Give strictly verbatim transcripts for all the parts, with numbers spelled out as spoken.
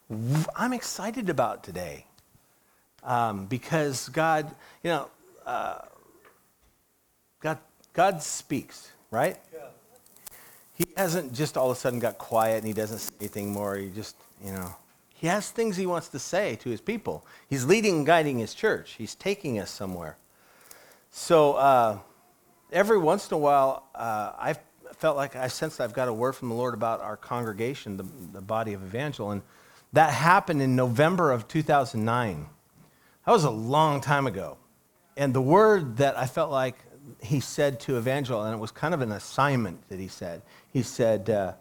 I'm excited about today um, because God, you know, uh, God, God speaks, right? Yeah. He hasn't just all of a sudden got quiet and he doesn't say anything more. He just, you know, he has things he wants to say to his people. He's leading and guiding his church. He's taking us somewhere. So uh, every once in a while, uh, I've felt like I sensed I've got a word from the Lord about our congregation, the, the body of Evangel, and that happened in November of two thousand nine. That was a long time ago. And the word that I felt like he said to Evangel, and it was kind of an assignment that he said, he said, uh,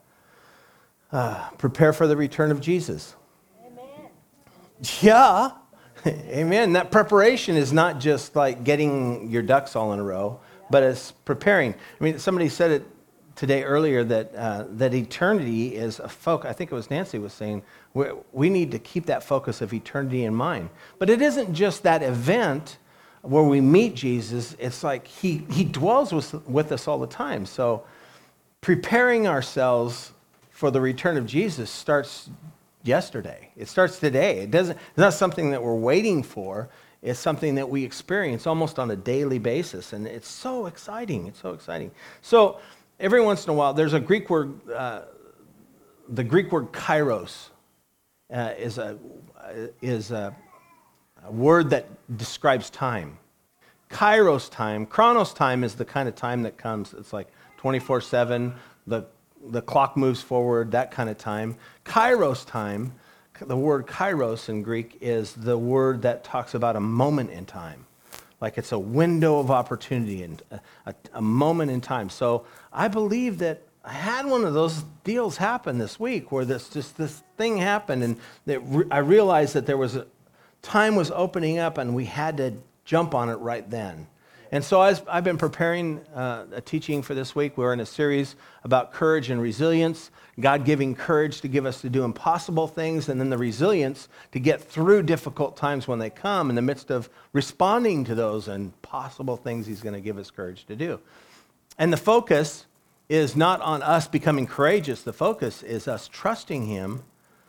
uh, prepare for the return of Jesus. Amen. Yeah. Amen. That preparation is not just like getting your ducks all in a row, but it's preparing. I mean, somebody said it today earlier that uh, that eternity is a focus. I think it was Nancy was saying we we need to keep that focus of eternity in mind. But it isn't just that event where we meet Jesus. It's like he he dwells with with us all the time. So preparing ourselves for the return of Jesus starts yesterday. It starts today. It doesn't. It's not something that we're waiting for. It's something that we experience almost on a daily basis, and it's so exciting. It's so exciting. So every once in a while, there's a Greek word. Uh, the Greek word kairos uh, is a is a, a word that describes time. Kairos time, chronos time is the kind of time that comes. It's like twenty-four seven. The the clock moves forward. That kind of time. Kairos time. The word kairos in Greek is the word that talks about a moment in time. Like it's a window of opportunity and a, a, a moment in time. So I believe that I had one of those deals happen this week where this just this thing happened and that re- I realized that there was a time was opening up and we had to jump on it right then. And so as I've been preparing uh, a teaching for this week. We're in a series about courage and resilience, God giving courage to give us to do impossible things, and then the resilience to get through difficult times when they come in the midst of responding to those impossible things he's going to give us courage to do. And the focus is not on us becoming courageous. The focus is us trusting him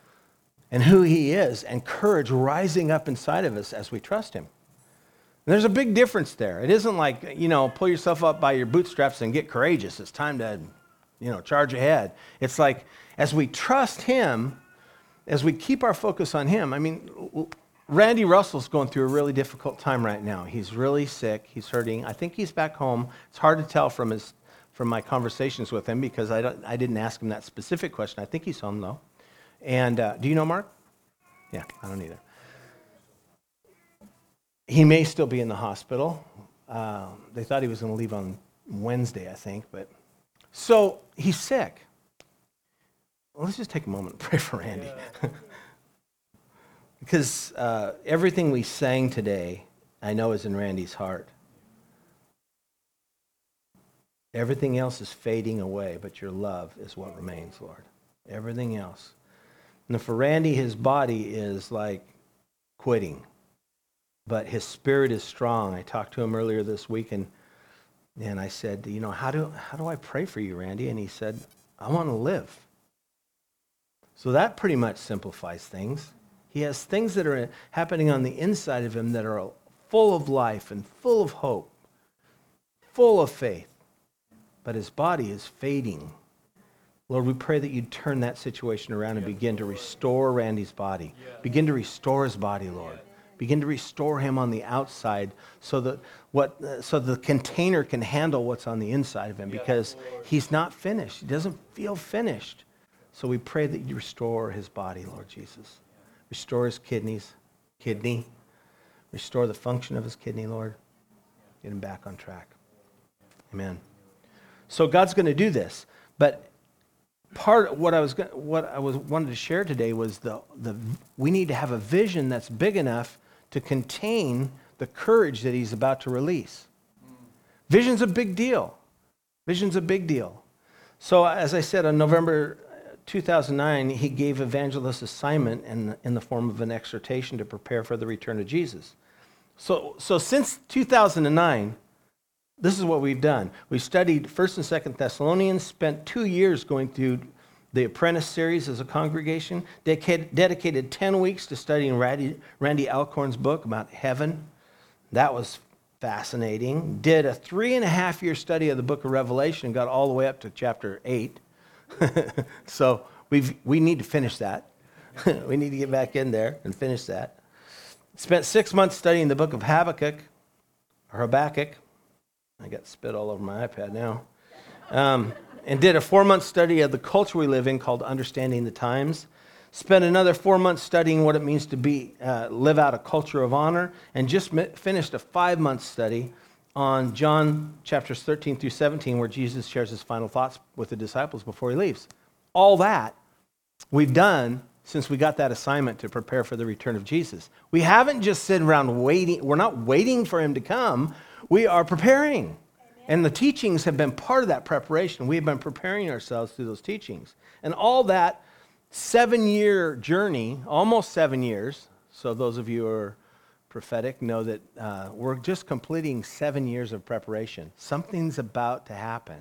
and who he is, and courage rising up inside of us as we trust him. And there's a big difference there. It isn't like, you know, pull yourself up by your bootstraps and get courageous. It's time to, you know, charge ahead. It's like as we trust him, as we keep our focus on him. I mean, Randy Russell's going through a really difficult time right now. He's really sick. He's hurting. I think he's back home. It's hard to tell from his from my conversations with him because I don't, I didn't ask him that specific question. I think he's home though. And uh, do you know Mark? Yeah, I don't either. He may still be in the hospital. Uh, they thought he was going to leave on Wednesday, I think. But so he's sick. Well, let's just take a moment and pray for Randy. Yeah. Because uh, everything we sang today, I know is in Randy's heart. Everything else is fading away, but your love is what remains, Lord. Everything else. And for Randy, his body is like quitting. But his spirit is strong. I talked to him earlier this week, and and I said, you know, how do how do I pray for you, Randy? And he said, I want to live. So that pretty much simplifies things. He has things that are happening on the inside of him that are full of life and full of hope, full of faith. But his body is fading. Lord, we pray that you'd turn that situation around and begin to restore Randy's body. Begin to restore his body, Lord. Begin to restore him on the outside so that what uh, so the container can handle what's on the inside of him, because he's not finished. He doesn't feel finished. So we pray that you restore his body, Lord Jesus. Restore his kidneys, kidney. Restore the function of his kidney, Lord. Get him back on track. Amen. So God's going to do this, but part of what I was what I was wanted to share today was the the we need to have a vision that's big enough to contain the courage that he's about to release. Vision's a big deal. Vision's a big deal. So as I said, on November two thousand nine, he gave Evangelist assignment in, in the form of an exhortation to prepare for the return of Jesus. So, so since two thousand nine, this is what we've done. We studied First and Second Thessalonians, spent two years going through the Apprentice series as a congregation, dedicated, dedicated ten weeks to studying Randy, Randy Alcorn's book about heaven. That was fascinating. Did a three and a half year study of the book of Revelation and got all the way up to chapter eight. So we've, we need to finish that. We need to get back in there and finish that. Spent six months studying the book of Habakkuk, or Habakkuk. I got spit all over my iPad now. Um, and did a four-month study of the culture we live in called Understanding the Times. Spent another four months studying what it means to be uh, live out a culture of honor, and just mi- finished a five-month study on John chapters thirteen through seventeen, where Jesus shares his final thoughts with the disciples before he leaves. All that we've done since we got that assignment to prepare for the return of Jesus. We haven't just sit around waiting. We're not waiting for him to come. We are preparing. And the teachings have been part of that preparation. We've been preparing ourselves through those teachings. And all that seven-year journey, almost seven years, so those of you who are prophetic know that uh, we're just completing seven years of preparation. Something's about to happen.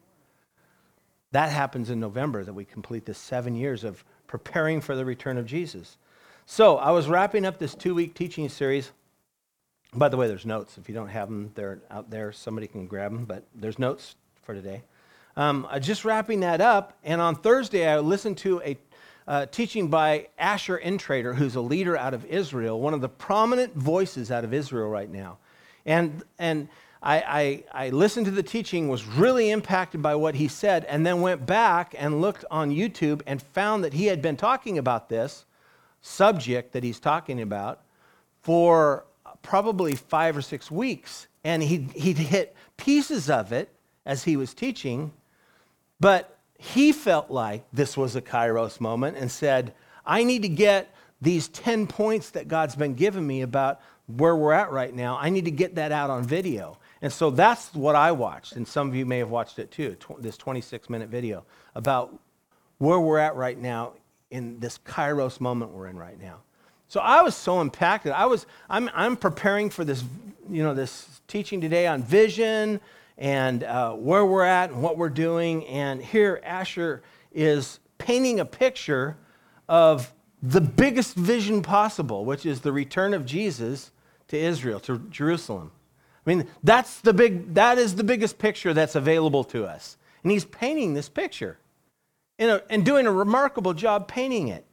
That happens in November, that we complete this seven years of preparing for the return of Jesus. So I was wrapping up this two-week teaching series. By the way, there's notes. If you don't have them, they're out there. Somebody can grab them, but there's notes for today. Um, uh, just wrapping that up, and on Thursday, I listened to a uh, teaching by Asher Intrater, who's a leader out of Israel, one of the prominent voices out of Israel right now. And and I, I, I listened to the teaching, was really impacted by what he said, and then went back and looked on YouTube and found that he had been talking about this subject that he's talking about for probably five or six weeks, and he'd, he'd hit pieces of it as he was teaching, but he felt like this was a Kairos moment and said, I need to get these ten points that God's been giving me about where we're at right now. I need to get that out on video. And so that's what I watched, and some of you may have watched it too, tw- this twenty-six minute video about where we're at right now in this Kairos moment we're in right now. So I was so impacted. I was, I'm, I'm preparing for this, you know, this teaching today on vision and uh, where we're at and what we're doing. And here Asher is painting a picture of the biggest vision possible, which is the return of Jesus to Israel, to Jerusalem. I mean, that's the big, that is the biggest picture that's available to us. And he's painting this picture in a, and doing a remarkable job painting it.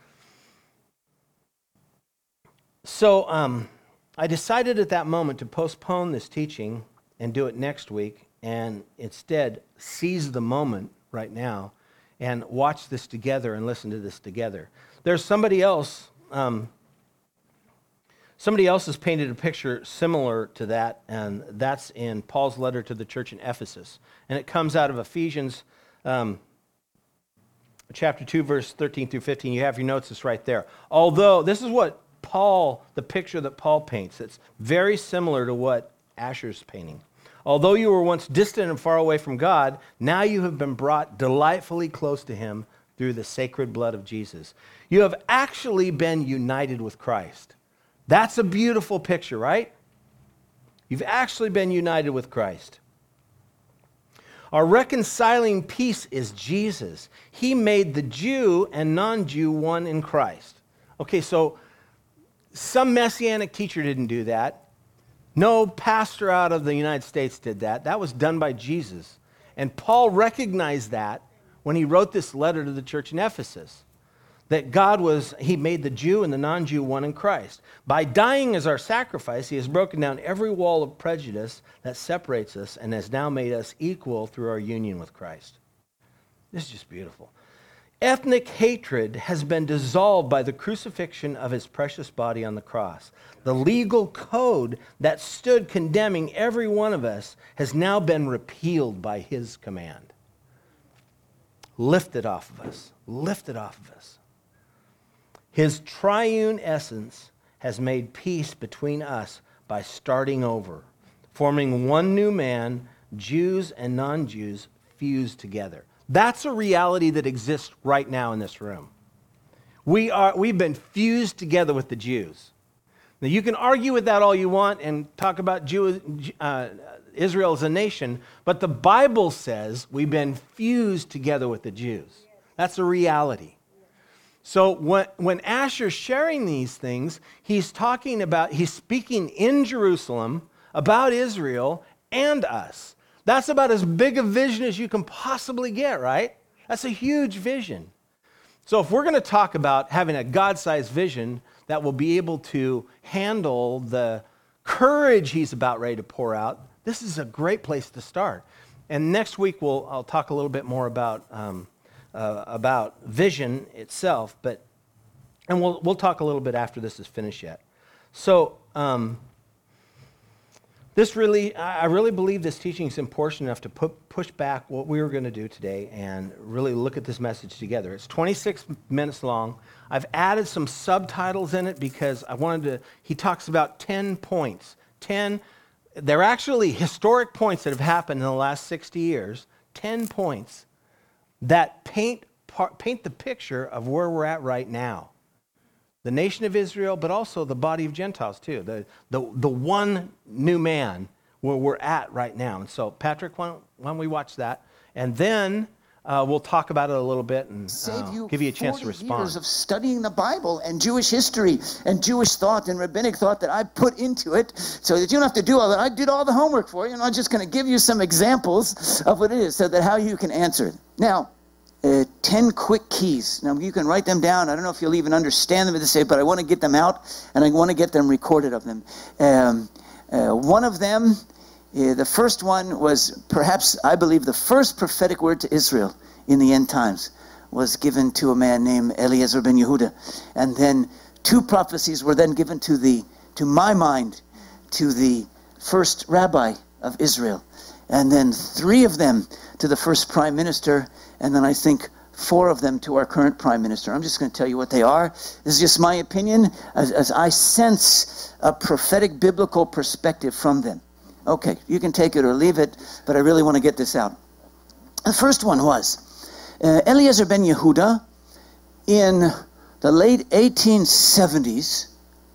So um, I decided at that moment to postpone this teaching and do it next week, and instead seize the moment right now and watch this together and listen to this together. There's somebody else, um, somebody else has painted a picture similar to that, and that's in Paul's letter to the church in Ephesus. And it comes out of Ephesians um, chapter two, verse thirteen through fifteen. You have your notes, it's right there. Although, this is what Paul, the picture that Paul paints, it's very similar to what Asher's painting. Although you were once distant and far away from God, now you have been brought delightfully close to him through the sacred blood of Jesus. You have actually been united with Christ. That's a beautiful picture, right? You've actually been united with Christ. Our reconciling peace is Jesus. He made the Jew and non-Jew one in Christ. Okay, so some messianic teacher didn't do that. No pastor out of the United States did that. That was done by Jesus. And Paul recognized that when he wrote this letter to the church in Ephesus, that God was, he made the Jew and the non-Jew one in Christ. By dying as our sacrifice, he has broken down every wall of prejudice that separates us and has now made us equal through our union with Christ. This is just beautiful. Ethnic hatred has been dissolved by the crucifixion of his precious body on the cross. The legal code that stood condemning every one of us has now been repealed by his command. Lifted off of us. Lifted off of us. His triune essence has made peace between us by starting over, forming one new man, Jews and non-Jews fused together. That's a reality that exists right now in this room. We are, we've been fused together with the Jews. Now, you can argue with that all you want and talk about Jew, uh, Israel as a nation, but the Bible says we've been fused together with the Jews. That's a reality. So when, when Asher's sharing these things, he's talking about, he's speaking in Jerusalem about Israel and us. That's about as big a vision as you can possibly get, right? That's a huge vision. So if we're going to talk about having a God-sized vision that will be able to handle the courage he's about ready to pour out, this is a great place to start. And next week we'll I'll talk a little bit more about um, uh, about vision itself, but and we'll we'll talk a little bit after this is finished yet. So um, this really, I really believe this teaching is important enough to put, push back what we were going to do today and really look at this message together. It's twenty-six minutes long. I've added some subtitles in it because I wanted to, he talks about ten points. ten, they're actually historic points that have happened in the last sixty years. ten points that paint, paint the picture of where we're at right now. The nation of Israel, but also the body of Gentiles too. The, the, the one new man where we're at right now. And so, Patrick, why don't, why don't we watch that? And then uh, we'll talk about it a little bit and uh, you give you a chance to respond. Years of studying the Bible and Jewish history and Jewish thought and rabbinic thought that I put into it so that you don't have to do all that. I did all the homework for you, and I'm just going to give you some examples of what it is so that how you can answer it. Now, Uh, ten quick keys. Now, you can write them down. I don't know if you'll even understand them at this stage, but I want to get them out, and I want to get them recorded of them. Um, uh, one of them, uh, the first one was perhaps, I believe, the first prophetic word to Israel in the end times was given to a man named Eliezer ben Yehuda. And then two prophecies were then given to the, to my mind, to the first rabbi of Israel. And then three of them to the first prime minister, and then I think four of them to our current prime minister. I'm just going to tell you what they are. This is just my opinion as, as I sense a prophetic biblical perspective from them. Okay, you can take it or leave it, but I really want to get this out. The first one was uh, Eliezer ben Yehuda in the late eighteen seventies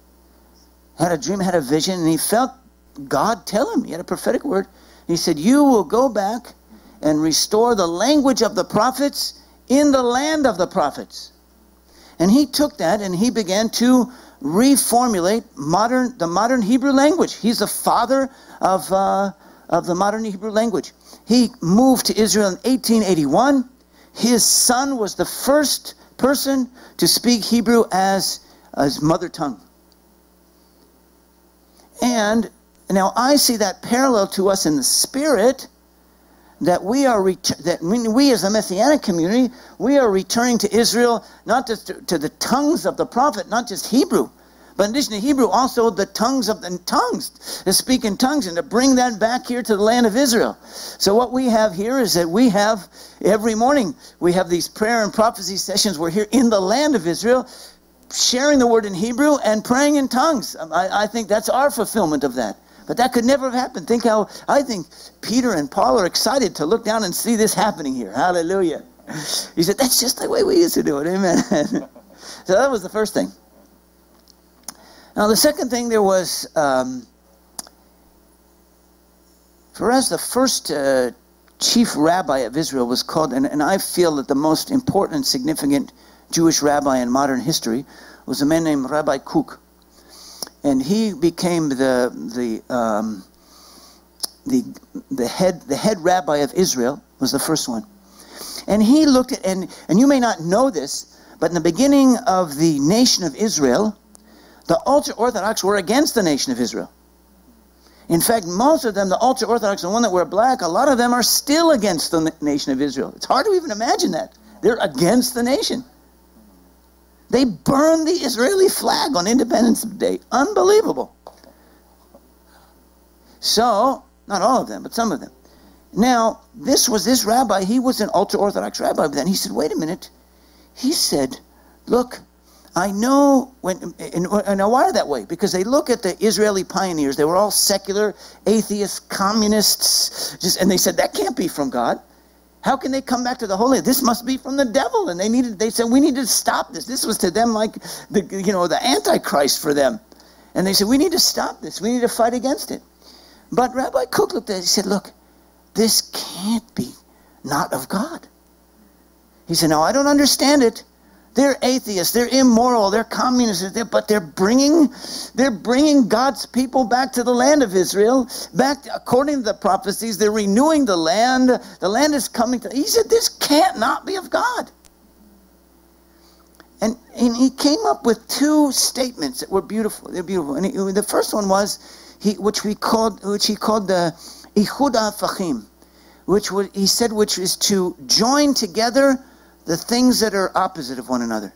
had a dream, had a vision, and he felt God tell him, he had a prophetic word. He said, you will go back and restore the language of the prophets in the land of the prophets. And he took that and he began to reformulate modern the modern Hebrew language. He's the father of, uh, of the modern Hebrew language. He moved to Israel in eighteen eighty-one. His son was the first person to speak Hebrew as his mother tongue. And now I see that parallel to us in the spirit, that we are ret- that we, we as a Messianic community, we are returning to Israel, not just to, to the tongues of the prophet, not just Hebrew, but in addition to Hebrew, also the tongues of the tongues, to speak in tongues and to bring that back here to the land of Israel. So what we have here is that we have every morning, we have these prayer and prophecy sessions. We're here in the land of Israel, sharing the word in Hebrew and praying in tongues. I, I think that's our fulfillment of that. But that could never have happened. Think how, I think Peter and Paul are excited to look down and see this happening here. Hallelujah. He said, that's just the way we used to do it. Amen. So that was the first thing. Now the second thing, there was, um, for us, the first uh, chief rabbi of Israel was called, and, and I feel that the most important, significant Jewish rabbi in modern history was a man named Rabbi Kook. And he became the the um, the the head the head rabbi of Israel, was the first one. And he looked at, and and you may not know this, but in the beginning of the nation of Israel, the ultra-Orthodox were against the nation of Israel. In fact, most of them, the ultra-Orthodox, the one that were black, a lot of them are still against the nation of Israel. It's hard to even imagine that. They're against the nation. They burned the Israeli flag on Independence Day. Unbelievable. So, not all of them, but some of them. Now, this was this rabbi. He was an ultra-Orthodox rabbi. But then he said, wait a minute. He said, look, I know, when, and, and why are that way? Because they look at the Israeli pioneers. They were all secular, atheists, communists. Just, and they said, that can't be from God. How can they come back to the Holy? This must be from the devil. And they needed. They said, we need to stop this. This was to them like the, you know, the Antichrist for them. And they said, we need to stop this. We need to fight against it. But Rabbi Kook looked at it and said, look, this can't be not of God. He said, now I don't understand it. They're atheists, they're immoral, they're communists, they're, but they're bringing, they're bringing God's people back to the land of Israel. Back, to, according to the prophecies, they're renewing the land. The land is coming to. He said, this can't not be of God. And, and he came up with two statements that were beautiful. They're beautiful. And he, the first one was, he, which we called, which he called the Ichud HaFachim, which would, he said, which is to join together the things that are opposite of one another.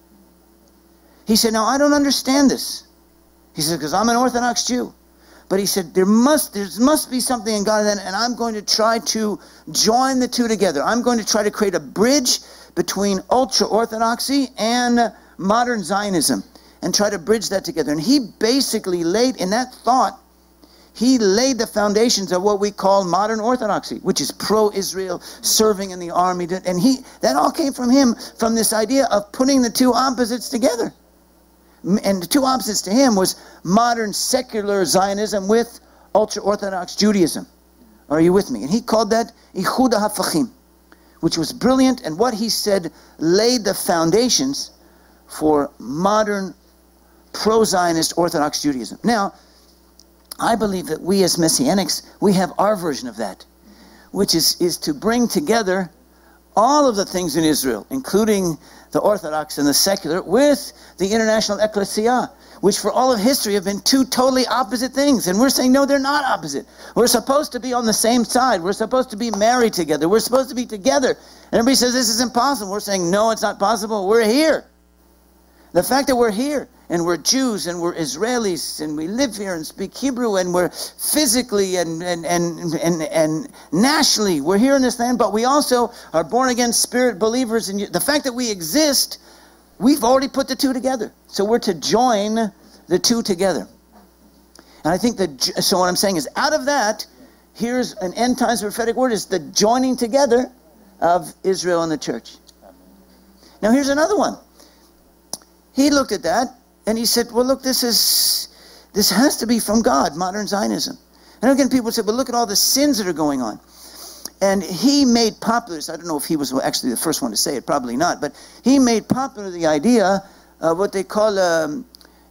He said, now I don't understand this. He said, because I'm an Orthodox Jew. But he said, there must, there must be something in God, and I'm going to try to join the two together. I'm going to try to create a bridge between ultra-Orthodoxy and modern Zionism and try to bridge that together. And he basically laid, in that thought, he laid the foundations of what we call modern Orthodoxy, which is pro-Israel, serving in the army. And he that all came from him, from this idea of putting the two opposites together. And the two opposites to him was modern secular Zionism with ultra-Orthodox Judaism. Are you with me? And he called that Ichud HaFachim, which was brilliant. And what he said laid the foundations for modern pro-Zionist Orthodox Judaism. Now, I believe that we as Messianics, we have our version of that, which is, is to bring together all of the things in Israel, including the Orthodox and the secular, with the international ecclesia, which for all of history have been two totally opposite things. And we're saying, no, they're not opposite. We're supposed to be on the same side. We're supposed to be married together. We're supposed to be together. And everybody says, this is impossible. We're saying, no, it's not possible. We're here. The fact that we're here, and we're Jews, and we're Israelis, and we live here and speak Hebrew, and we're physically and and and and, and nationally, we're here in this land, but we also are born-again spirit believers. And the fact that we exist, we've already put the two together. So we're to join the two together. And I think that, so what I'm saying is, out of that, here's an end times prophetic word, is the joining together of Israel and the church. Now here's another one. He looked at that and he said, well, look, this is, this has to be from God, modern Zionism. And again, people say, well, look at all the sins that are going on. And he made popular, I don't know if he was actually the first one to say it, probably not, but he made popular the idea of what they call um,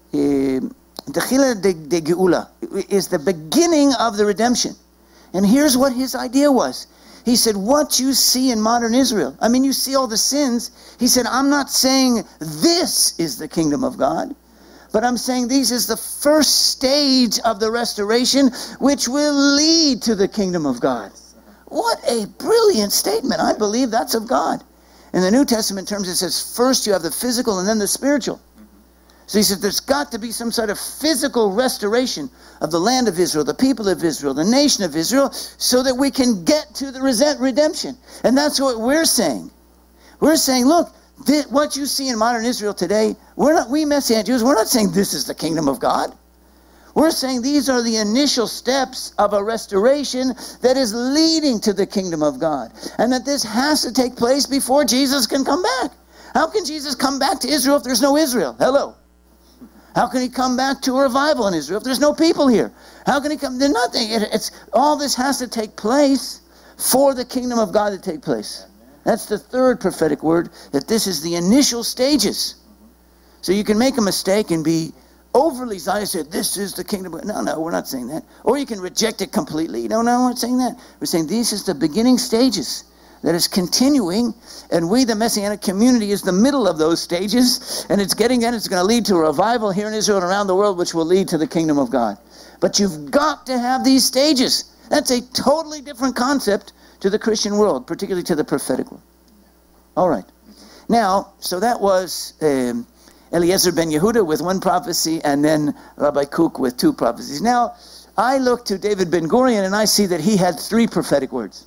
Dechila de Geula, is the beginning of the redemption. And here's what his idea was. He said, what you see in modern Israel, I mean, you see all the sins. He said, I'm not saying this is the kingdom of God, but I'm saying this is the first stage of the restoration, which will lead to the kingdom of God. What a brilliant statement. I believe that's of God. In the New Testament terms, it says, first you have the physical and then the spiritual. So he said, there's got to be some sort of physical restoration of the land of Israel, the people of Israel, the nation of Israel, so that we can get to the redemption. And that's what we're saying. We're saying, look, this, what you see in modern Israel today, we're not, we Messianic Jews, we're not saying this is the kingdom of God. We're saying these are the initial steps of a restoration that is leading to the kingdom of God. And that this has to take place before Jesus can come back. How can Jesus come back to Israel if there's no Israel? Hello. How can he come back to a revival in Israel if there's no people here? How can he come? There's nothing. It, it's all this has to take place for the kingdom of God to take place. That's the third prophetic word, that this is the initial stages. So you can make a mistake and be overly Zionist, say, this is the kingdom of God. No, no, we're not saying that. Or you can reject it completely. No, no, we're not saying that. We're saying this is the beginning stages that is continuing, and we, the Messianic community, is the middle of those stages, and it's getting in, it's going to lead to a revival here in Israel and around the world, which will lead to the kingdom of God. But you've got to have these stages. That's a totally different concept to the Christian world, particularly to the prophetic world. All right. Now, so that was um, Eliezer ben Yehuda with one prophecy, and then Rabbi Kook with two prophecies. Now, I look to David Ben Gurion, and I see that he had three prophetic words,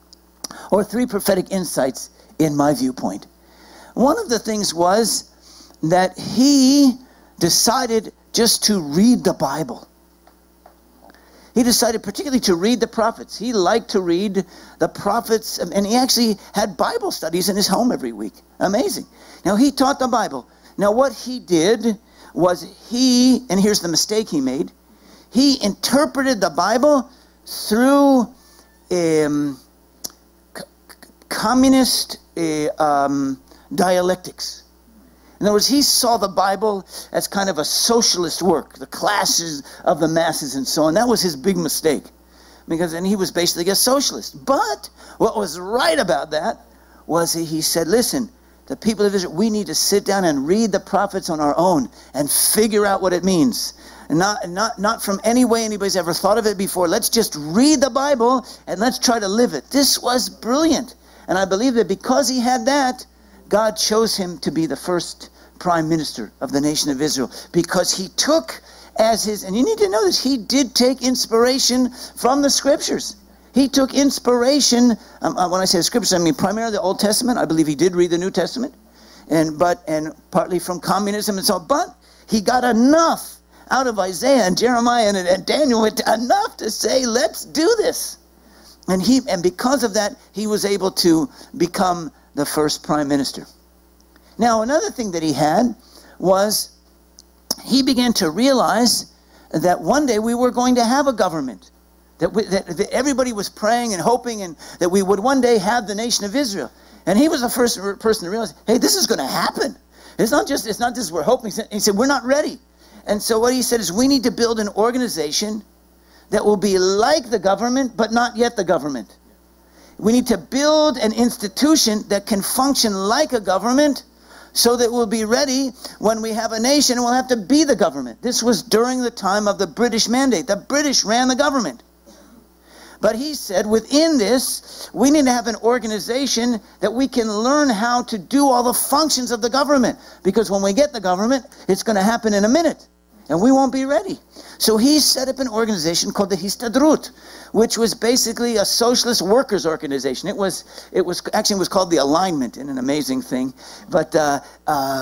or three prophetic insights in my viewpoint. One of the things was that he decided just to read the Bible. He decided particularly to read the prophets. He liked to read the prophets, and he actually had Bible studies in his home every week. Amazing. Now, he taught the Bible. Now, what he did was he, and here's the mistake he made, he interpreted the Bible through um, communist uh, um, dialectics. In other words, he saw the Bible as kind of a socialist work, the classes of the masses and so on. That was his big mistake, because and he was basically a socialist. But what was right about that was he, he said, listen, the people of Israel, we need to sit down and read the prophets on our own and figure out what it means. And not, not, not from any way anybody's ever thought of it before. Let's just read the Bible and let's try to live it. This was brilliant. And I believe that because he had that, God chose him to be the first prime minister of the nation of Israel. Because he took as his, and you need to know this, he did take inspiration from the scriptures. He took inspiration, um, uh, when I say scriptures, I mean primarily the Old Testament. I believe he did read the New Testament, and but and partly from communism and so on. But he got enough out of Isaiah and Jeremiah and, and Daniel, enough to say, let's do this. And he and because of that, he was able to become the first prime minister. Now, another thing that he had was he began to realize that one day we were going to have a government. That, we, that, that everybody was praying and hoping and that we would one day have the nation of Israel. And he was the first person to realize, hey, this is going to happen. It's not just it's not just we're hoping. He said, we're not ready. And so what he said is we need to build an organization that will be like the government, but not yet the government. We need to build an institution that can function like a government so that we'll be ready when we have a nation and we'll have to be the government. This was during the time of the British Mandate. The British ran the government. But he said, within this, we need to have an organization that we can learn how to do all the functions of the government. Because when we get the government, it's going to happen in a minute. And we won't be ready. So he set up an organization called the Histadrut, which was basically a socialist workers organization. It was, it was actually it was called the Alignment, in an amazing thing. But uh, uh,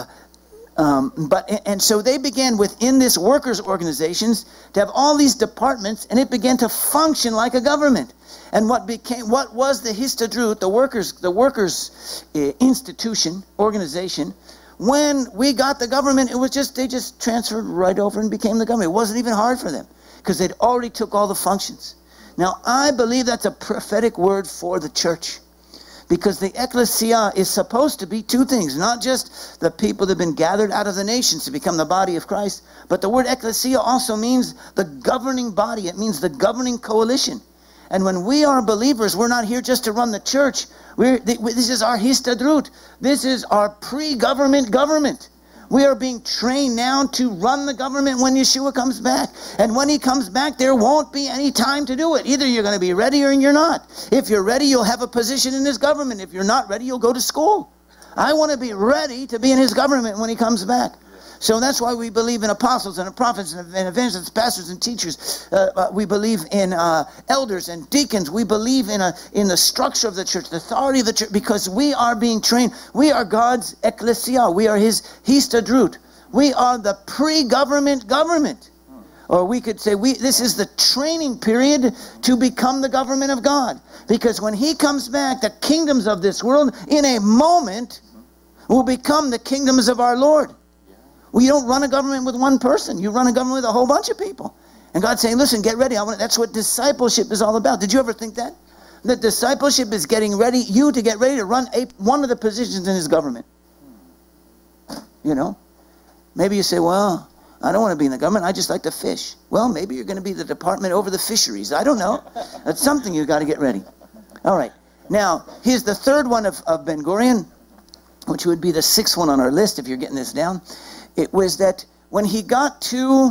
Um, but and so they began within this workers' organizations to have all these departments, and it began to function like a government. And what became what was the Histadrut, the workers, the workers' uh, institution organization? When we got the government, it was just they just transferred right over and became the government. It wasn't even hard for them because they'd already took all the functions. Now I believe that's a prophetic word for the church. Because the ecclesia is supposed to be two things. Not just the people that have been gathered out of the nations to become the body of Christ. But the word ecclesia also means the governing body. It means the governing coalition. And when we are believers, we're not here just to run the church. We're, this is our histadrut. This is our pre-government government. We are being trained now to run the government when Yeshua comes back. And when he comes back, there won't be any time to do it. Either you're going to be ready or you're not. If you're ready, you'll have a position in his government. If you're not ready, you'll go to school. I want to be ready to be in his government when he comes back. So that's why we believe in apostles and prophets and evangelists, pastors and teachers. Uh, uh, we believe in uh, elders and deacons. We believe in a in the structure of the church, the authority of the church, because we are being trained. We are God's ecclesia. We are his histadrut. We are the pre-government government. Or we could say we this is the training period to become the government of God. Because when he comes back, the kingdoms of this world, in a moment, will become the kingdoms of our Lord. Well, you don't run a government with one person. You run a government with a whole bunch of people. And God's saying, listen, get ready. I want. That's what discipleship is all about. Did you ever think that? That discipleship is getting ready, you to get ready to run a, one of the positions in his government. You know? Maybe you say, well, I don't want to be in the government. I just like to fish. Well, maybe you're going to be the department over the fisheries. I don't know. That's something you've got to get ready. All right. Now, here's the third one of, of Ben-Gurion, which would be the sixth one on our list if you're getting this down. It was that when he got to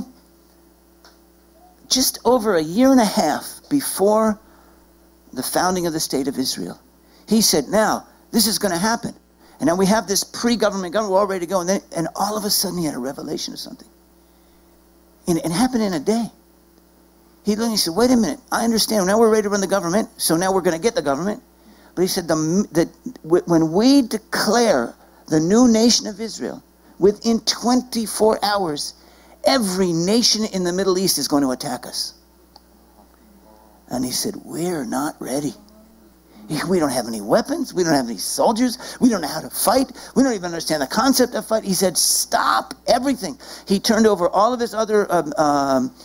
just over a year and a half before the founding of the state of Israel, he said, now, this is going to happen. And now we have this pre-government government, we're all ready to go. And then, and all of a sudden he had a revelation of something. And it happened in a day. He looked and he said, wait a minute, I understand. Now we're ready to run the government, so now we're going to get the government. But he said, the, the, when we declare the new nation of Israel, within twenty-four hours, every nation in the Middle East is going to attack us. And he said, we're not ready. We don't have any weapons. We don't have any soldiers. We don't know how to fight. We don't even understand the concept of fight. He said, stop everything. He turned over all of his other um, um,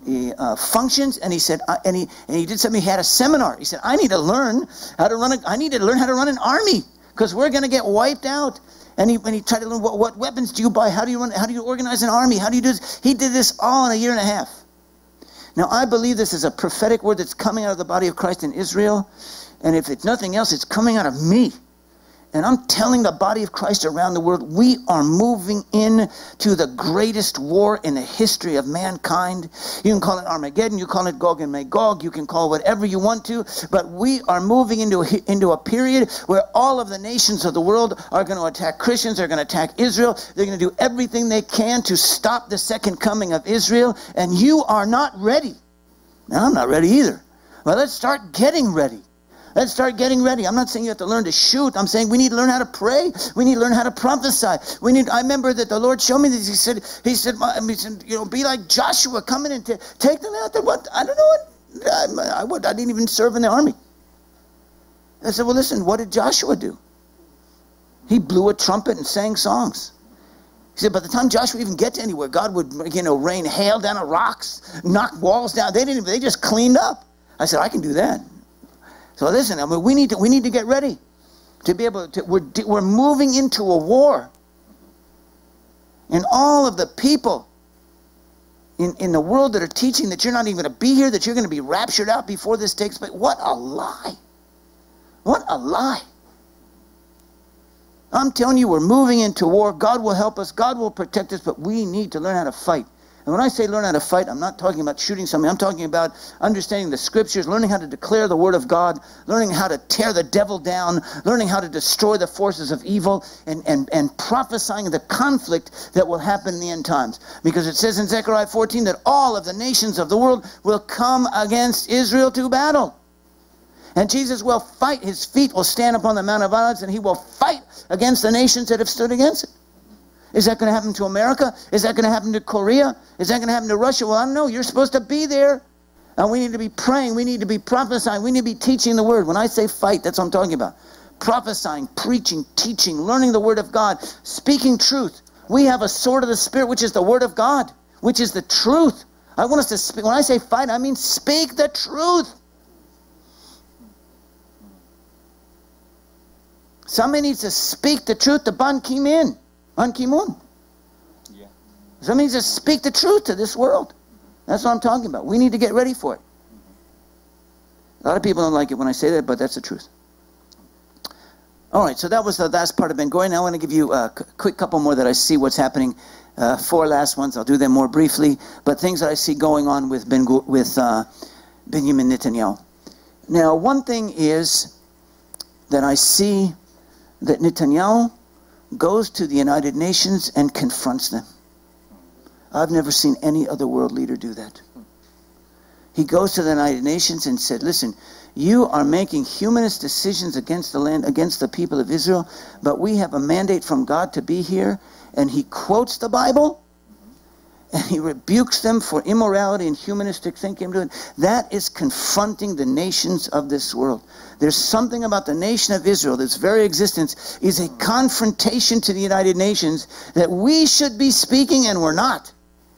he uh, functions, and he said, uh, and he and he did something. He had a seminar. He said, I need to learn how to run. A, I need to learn how to run an army because we're going to get wiped out. And he and he tried to learn what, what weapons do you buy? How do you run? How do you organize an army? How do you do this? He did this all in a year and a half. Now I believe this is a prophetic word that's coming out of the body of Christ in Israel, and if it's nothing else, it's coming out of me. And I'm telling the body of Christ around the world, we are moving in to the greatest war in the history of mankind. You can call it Armageddon, you call it Gog and Magog, you can call it whatever you want to, but we are moving into a, into a period where all of the nations of the world are going to attack Christians, they're going to attack Israel, they're going to do everything they can to stop the second coming of Israel, and you are not ready. Now, I'm not ready either. Well, let's start getting ready. Let's start getting ready. I'm not saying you have to learn to shoot. I'm saying we need to learn how to pray. We need to learn how to prophesy. We need. I remember that the Lord showed me this. He said, He said, he said you know, be like Joshua, come in and t- take them out there. What? I don't know what. I, I would. I didn't even serve in the army. I said, well, listen. What did Joshua do? He blew a trumpet and sang songs. He said, by the time Joshua even get to anywhere, God would, you know, rain hail down on rocks, knock walls down. They didn't. They just cleaned up. I said, I can do that. So listen, I mean, we need to we need to get ready to be able to. We're we're moving into a war, and all of the people in in the world that are teaching that you're not even going to be here, that you're going to be raptured out before this takes place. What a lie! What a lie! I'm telling you, we're moving into war. God will help us. God will protect us, but we need to learn how to fight. And when I say learn how to fight, I'm not talking about shooting somebody. I'm talking about understanding the scriptures, learning how to declare the word of God, learning how to tear the devil down, learning how to destroy the forces of evil, and, and, and prophesying the conflict that will happen in the end times. Because it says in Zechariah fourteen that all of the nations of the world will come against Israel to battle. And Jesus will fight. His feet will stand upon the Mount of Olives, and he will fight against the nations that have stood against it. Is that going to happen to America? Is that going to happen to Korea? Is that going to happen to Russia? Well, I don't know. You're supposed to be there. And we need to be praying. We need to be prophesying. We need to be teaching the word. When I say fight, that's what I'm talking about. Prophesying, preaching, teaching, learning the word of God, speaking truth. We have a sword of the Spirit, which is the word of God, which is the truth. I want us to speak. When I say fight, I mean speak the truth. Somebody needs to speak the truth to Ban Ki-moon. Ban Ki-moon. Yeah. Somebody needs to speak the truth to this world. That's what I'm talking about. We need to get ready for it. A lot of people don't like it when I say that, but that's the truth. All right, so that was the last part of Ben Gurion. Now I want to give you a quick couple more that I see what's happening. Uh, four last ones. I'll do them more briefly. But things that I see going on with Ben with uh, Benjamin Netanyahu. Now, one thing is that I see that Netanyahu goes to the United Nations and confronts them. I've never seen any other world leader do that. He goes to the United Nations and said, listen, you are making humanist decisions against the land, against the people of Israel, but we have a mandate from God to be here. And he quotes the Bible, and he rebukes them for immorality and humanistic thinking. That is confronting the nations of this world. There's something about the nation of Israel, its very existence is a confrontation to the United Nations that we should be speaking and we're not.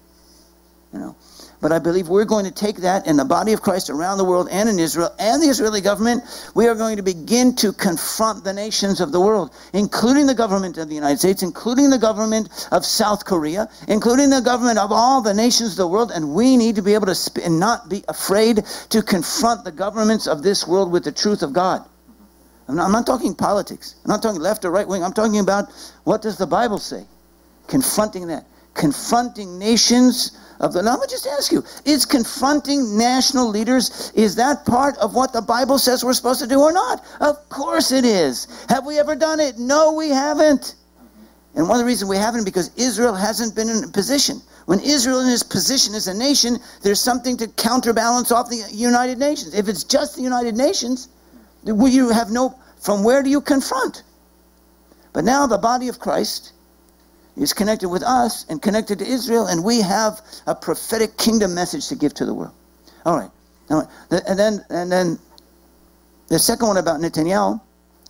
You know. But I believe we're going to take that in the body of Christ around the world and in Israel and the Israeli government. We are going to begin to confront the nations of the world, including the government of the United States, including the government of South Korea, including the government of all the nations of the world. And we need to be able to sp- and not be afraid to confront the governments of this world with the truth of God. I'm not, I'm not talking politics. I'm not talking left or right wing. I'm talking about what does the Bible say? Confronting that. Confronting nations of the, now, let me just ask you, is confronting national leaders, is that part of what the Bible says we're supposed to do or not? Of course it is. Have we ever done it? No, we haven't. And one of the reasons we haven't is because Israel hasn't been in a position. When Israel is in its position as a nation, there's something to counterbalance off the United Nations. If it's just the United Nations, you have no, from where do you confront? But now the body of Christ is connected with us and connected to Israel, and we have a prophetic kingdom message to give to the world. All right. Now, and then and then the second one about Netanyahu.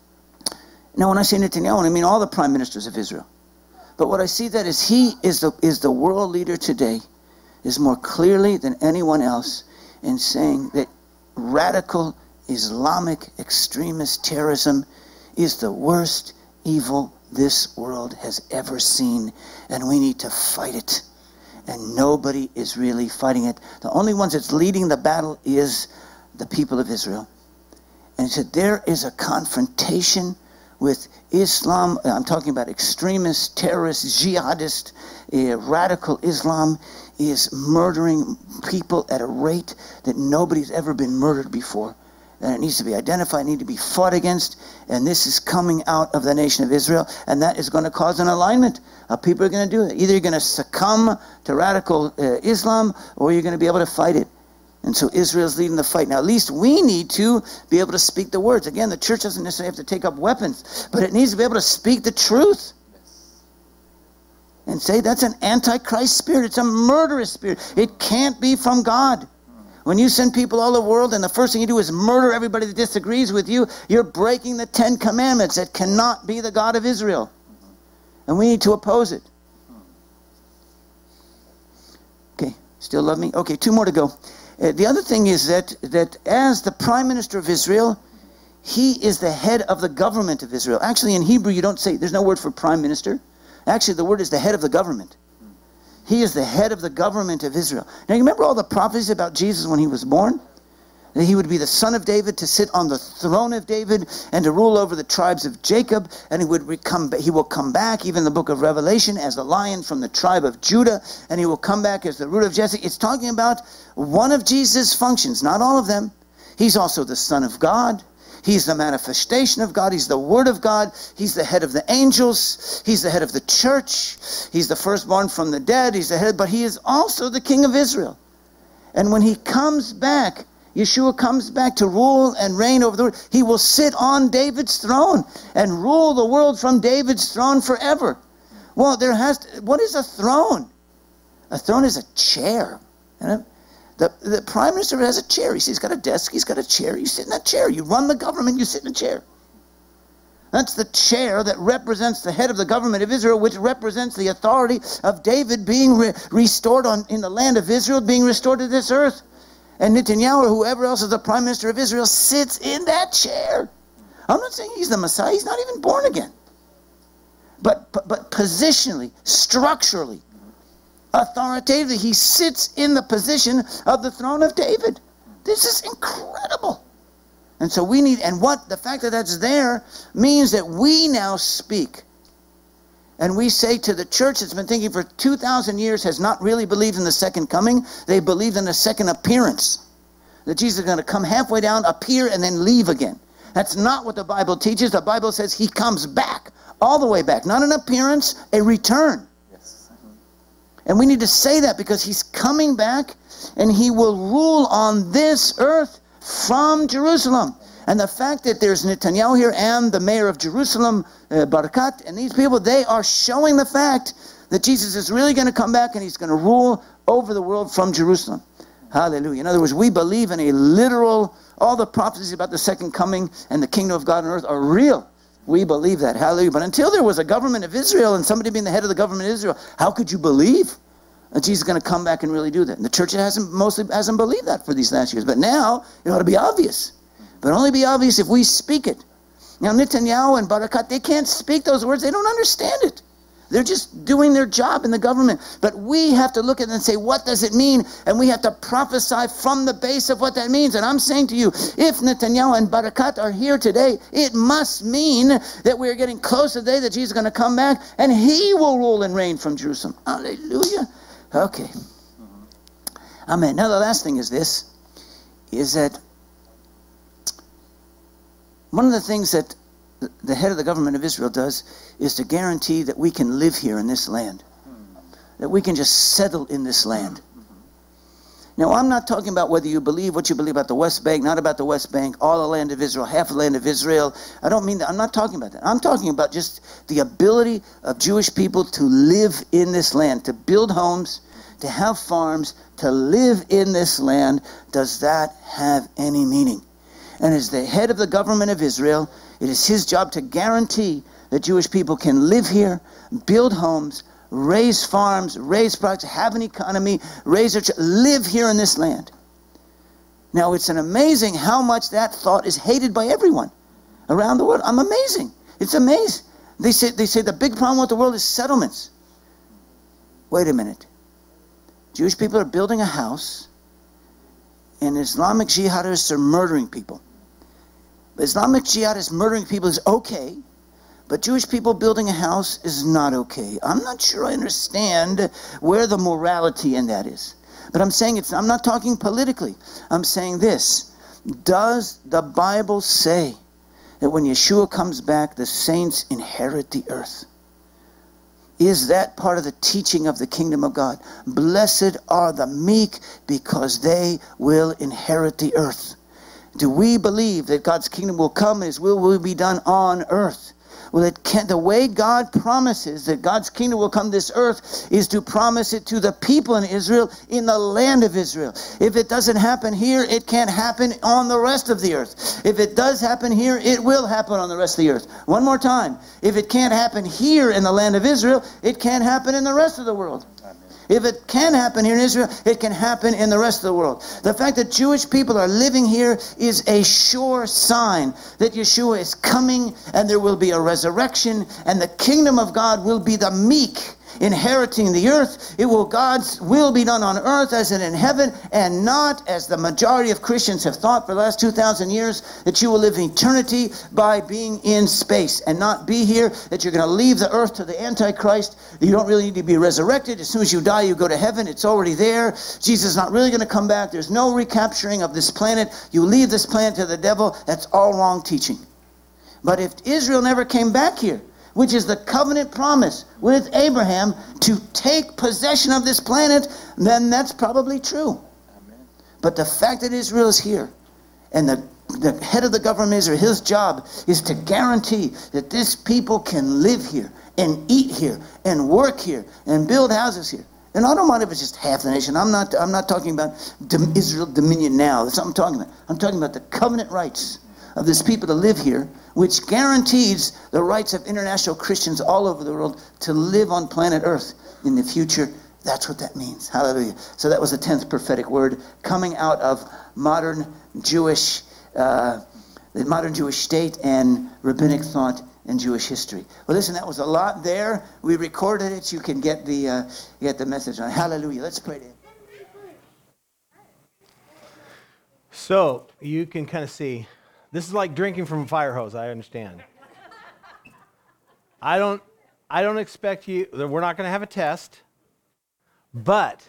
Now, when I say Netanyahu, I mean all the prime ministers of Israel. But what I see that is he is the is the world leader today is more clearly than anyone else in saying that radical Islamic extremist terrorism is the worst evil this world has ever seen, and we need to fight it. And nobody is really fighting it. The only ones that's leading the battle is the people of Israel. And he said there is a confrontation with Islam. I'm talking about extremist, terrorist, jihadist, uh, radical Islam is murdering people at a rate that nobody's ever been murdered before. And it needs to be identified, need to be fought against. And this is coming out of the nation of Israel. And that is going to cause an alignment. How people are going to do it. Either you're going to succumb to radical uh, Islam, or you're going to be able to fight it. And so Israel's leading the fight. Now, at least we need to be able to speak the words. Again, the church doesn't necessarily have to take up weapons, but it needs to be able to speak the truth. And say that's an antichrist spirit. It's a murderous spirit. It can't be from God. When you send people all over the world and the first thing you do is murder everybody that disagrees with you, you're breaking the Ten Commandments. That cannot be the God of Israel. And we need to oppose it. Okay, still love me? Okay, two more to go. Uh, the other thing is that, that as the Prime Minister of Israel, he is the head of the government of Israel. Actually, in Hebrew, you don't say, there's no word for Prime Minister. Actually, the word is the head of the government. He is the head of the government of Israel. Now, you remember all the prophecies about Jesus when he was born? That he would be the son of David, to sit on the throne of David, and to rule over the tribes of Jacob. And he would come, he will come back, even in the book of Revelation, as the lion from the tribe of Judah. And he will come back as the root of Jesse. It's talking about one of Jesus' functions, not all of them. He's also the Son of God. He's the manifestation of God. He's the Word of God. He's the head of the angels. He's the head of the church. He's the firstborn from the dead. He's the head, but he is also the King of Israel. And when he comes back, Yeshua comes back to rule and reign over the world. He will sit on David's throne and rule the world from David's throne forever. Well, there has to, what is a throne? A throne is a chair. You know? The, the prime minister has a chair. He's got a desk. He's got a chair. You sit in that chair. You run the government. You sit in a chair. That's the chair that represents the head of the government of Israel, which represents the authority of David being re- restored on in the land of Israel, being restored to this earth. And Netanyahu, or whoever else is the prime minister of Israel, sits in that chair. I'm not saying he's the Messiah. He's not even born again. But, but, but positionally, structurally, authoritatively, he sits in the position of the throne of David. This is incredible. And so we need, and what the fact that that's there means that we now speak. And we say to the church that's been thinking for two thousand years, has not really believed in the second coming. They believed in the second appearance. That Jesus is going to come halfway down, appear, and then leave again. That's not what the Bible teaches. The Bible says he comes back, all the way back. Not an appearance, a return. And we need to say that because he's coming back and he will rule on this earth from Jerusalem. And the fact that there's Netanyahu here and the mayor of Jerusalem, uh, Barakat, and these people, they are showing the fact that Jesus is really going to come back and he's going to rule over the world from Jerusalem. Hallelujah. In other words, we believe in a literal, all the prophecies about the second coming and the kingdom of God on earth are real. We believe that. Hallelujah. But until there was a government of Israel and somebody being the head of the government of Israel, how could you believe that Jesus is going to come back and really do that? And the church hasn't mostly hasn't believed that for these last years. But now it ought to be obvious. But only be obvious if we speak it. Now Netanyahu and Barakat, they can't speak those words. They don't understand it. They're just doing their job in the government. But we have to look at it and say, what does it mean? And we have to prophesy from the base of what that means. And I'm saying to you, if Netanyahu and Barakat are here today, it must mean that we're getting close to the day that Jesus is going to come back and he will rule and reign from Jerusalem. Hallelujah. Okay. Amen. Now the last thing is this, is that one of the things that the head of the government of Israel does is to guarantee that we can live here in this land. That we can just settle in this land. Now, I'm not talking about whether you believe what you believe about the West Bank, not about the West Bank, all the land of Israel, half the land of Israel. I don't mean that. I'm not talking about that. I'm talking about just the ability of Jewish people to live in this land, to build homes, to have farms, to live in this land. Does that have any meaning? And as the head of the government of Israel, it is his job to guarantee that Jewish people can live here, build homes, raise farms, raise products, have an economy, raise their ch- live here in this land. Now, it's an amazing how much that thought is hated by everyone around the world. I'm amazing. It's amazing. They say, they say the big problem with the world is settlements. Wait a minute. Jewish people are building a house, and Islamic jihadists are murdering people. But Islamic jihadists murdering people is okay, but Jewish people building a house is not okay. I'm not sure I understand where the morality in that is. But I'm saying it's, I'm not talking politically. I'm saying this. Does the Bible say that when Yeshua comes back, the saints inherit the earth? Is that part of the teaching of the kingdom of God? Blessed are the meek because they will inherit the earth. Do we believe that God's kingdom will come and His will will be done on earth? Well, it can't. The way God promises that God's kingdom will come to this earth is to promise it to the people in Israel, in the land of Israel. If it doesn't happen here, it can't happen on the rest of the earth. If it does happen here, it will happen on the rest of the earth. One more time. If it can't happen here in the land of Israel, it can't happen in the rest of the world. If it can happen here in Israel, it can happen in the rest of the world. The fact that Jewish people are living here is a sure sign that Yeshua is coming and there will be a resurrection and the kingdom of God will be the meek inheriting the earth. It will, God's will be done on earth as it in heaven, and not as the majority of Christians have thought for the last two thousand years, that you will live in eternity by being in space and not be here, that you're going to leave the earth to the Antichrist. You don't really need to be resurrected. As soon as you die, you go to heaven. It's already there. Jesus is not really going to come back. There's no recapturing of this planet. You leave this planet to the devil. That's all wrong teaching. But if Israel never came back here, which is the covenant promise with Abraham to take possession of this planet, then that's probably true. Amen. But the fact that Israel is here, and the, the head of the government of Israel, his job is to guarantee that this people can live here, and eat here, and work here, and build houses here. And I don't mind if it's just half the nation. I'm not, I'm not talking about Israel dominion now. That's what I'm talking about. I'm talking about the covenant rights of this people to live here, which guarantees the rights of international Christians all over the world to live on planet Earth in the future. That's what that means. Hallelujah. So that was the tenth prophetic word coming out of modern Jewish, uh, the modern Jewish state and rabbinic thought and Jewish history. Well, listen, that was a lot there. We recorded it. You can get the uh, get the message on. Hallelujah. Let's pray to Him. So you can kind of see. This is like drinking from a fire hose, I understand. I don't I don't expect you, we're not going to have a test, but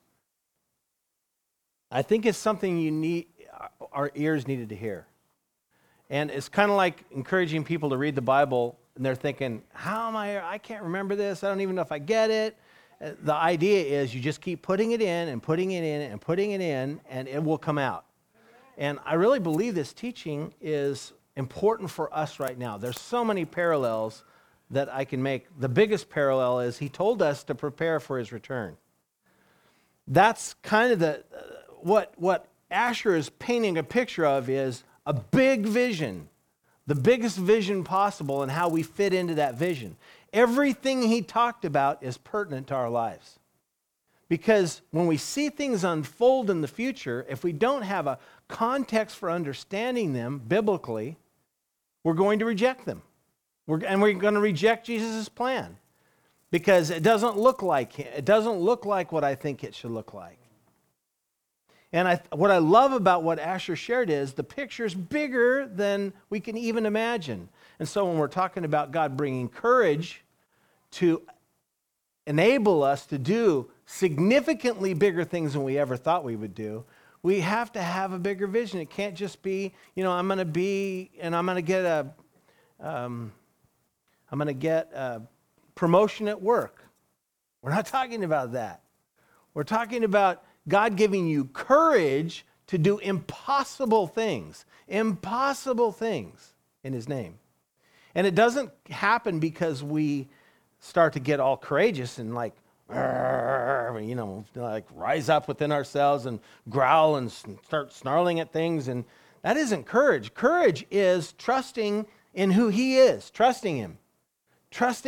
I think it's something you need, our ears needed to hear. And it's kind of like encouraging people to read the Bible, and they're thinking, how am I, I can't remember this, I don't even know if I get it. The idea is you just keep putting it in and putting it in and putting it in, and it will come out. And I really believe this teaching is important for us right now. There's so many parallels that I can make. The biggest parallel is He told us to prepare for His return. That's kind of the uh, what what Asher is painting a picture of is a big vision, the biggest vision possible, and how we fit into that vision. Everything he talked about is pertinent to our lives. Because when we see things unfold in the future, if we don't have a context for understanding them biblically, we're going to reject them. We're, and we're going to reject Jesus' plan because it doesn't look like it doesn't look like what I think it should look like. And I, what I love about what Asher shared is the picture's bigger than we can even imagine. And so when we're talking about God bringing courage to enable us to do significantly bigger things than we ever thought we would do, we have to have a bigger vision. It can't just be, you know, I'm going to be, and I'm going to get a, um, I'm going to get a promotion at work. We're not talking about that. We're talking about God giving you courage to do impossible things, impossible things in His name. And it doesn't happen because we start to get all courageous and like, you know, like rise up within ourselves and growl and start snarling at things. And that isn't courage. Courage is trusting in who He is, trusting Him, trusting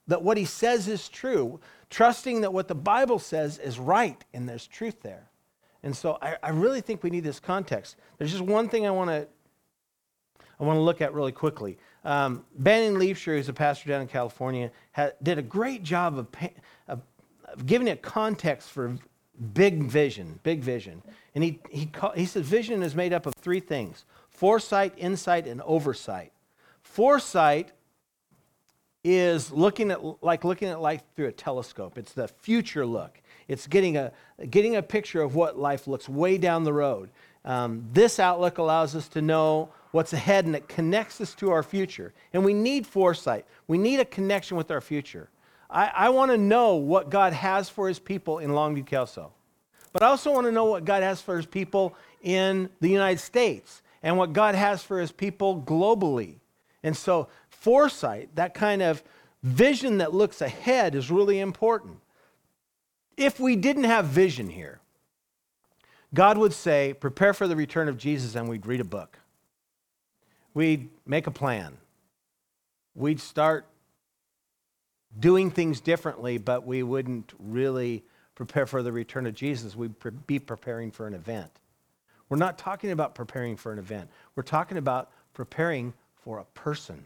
that what he says is true, trusting that what the Bible says is right and there's truth there. And so I, I really think we need this context. There's just one thing I want to I want to look at really quickly. Um, Bannon Leafshire, who's a pastor down in California, had, did a great job of, of, of giving it context for big vision, big vision. And he, he, call, he said vision is made up of three things: foresight, insight, and oversight. Foresight is looking at like looking at life through a telescope. It's the future look. It's getting a getting a picture of what life looks way down the road. Um, this outlook allows us to know what's ahead, and it connects us to our future. And we need foresight. We need a connection with our future. I, I want to know what God has for his people in Longview, Kelso. But I also want to know what God has for his people in the United States and what God has for his people globally. And so foresight, that kind of vision that looks ahead, is really important. If we didn't have vision here, God would say, prepare for the return of Jesus, and we'd read a book. We'd make a plan. We'd start doing things differently, but we wouldn't really prepare for the return of Jesus. We'd pre- be preparing for an event. We're not talking about preparing for an event. We're talking about preparing for a person.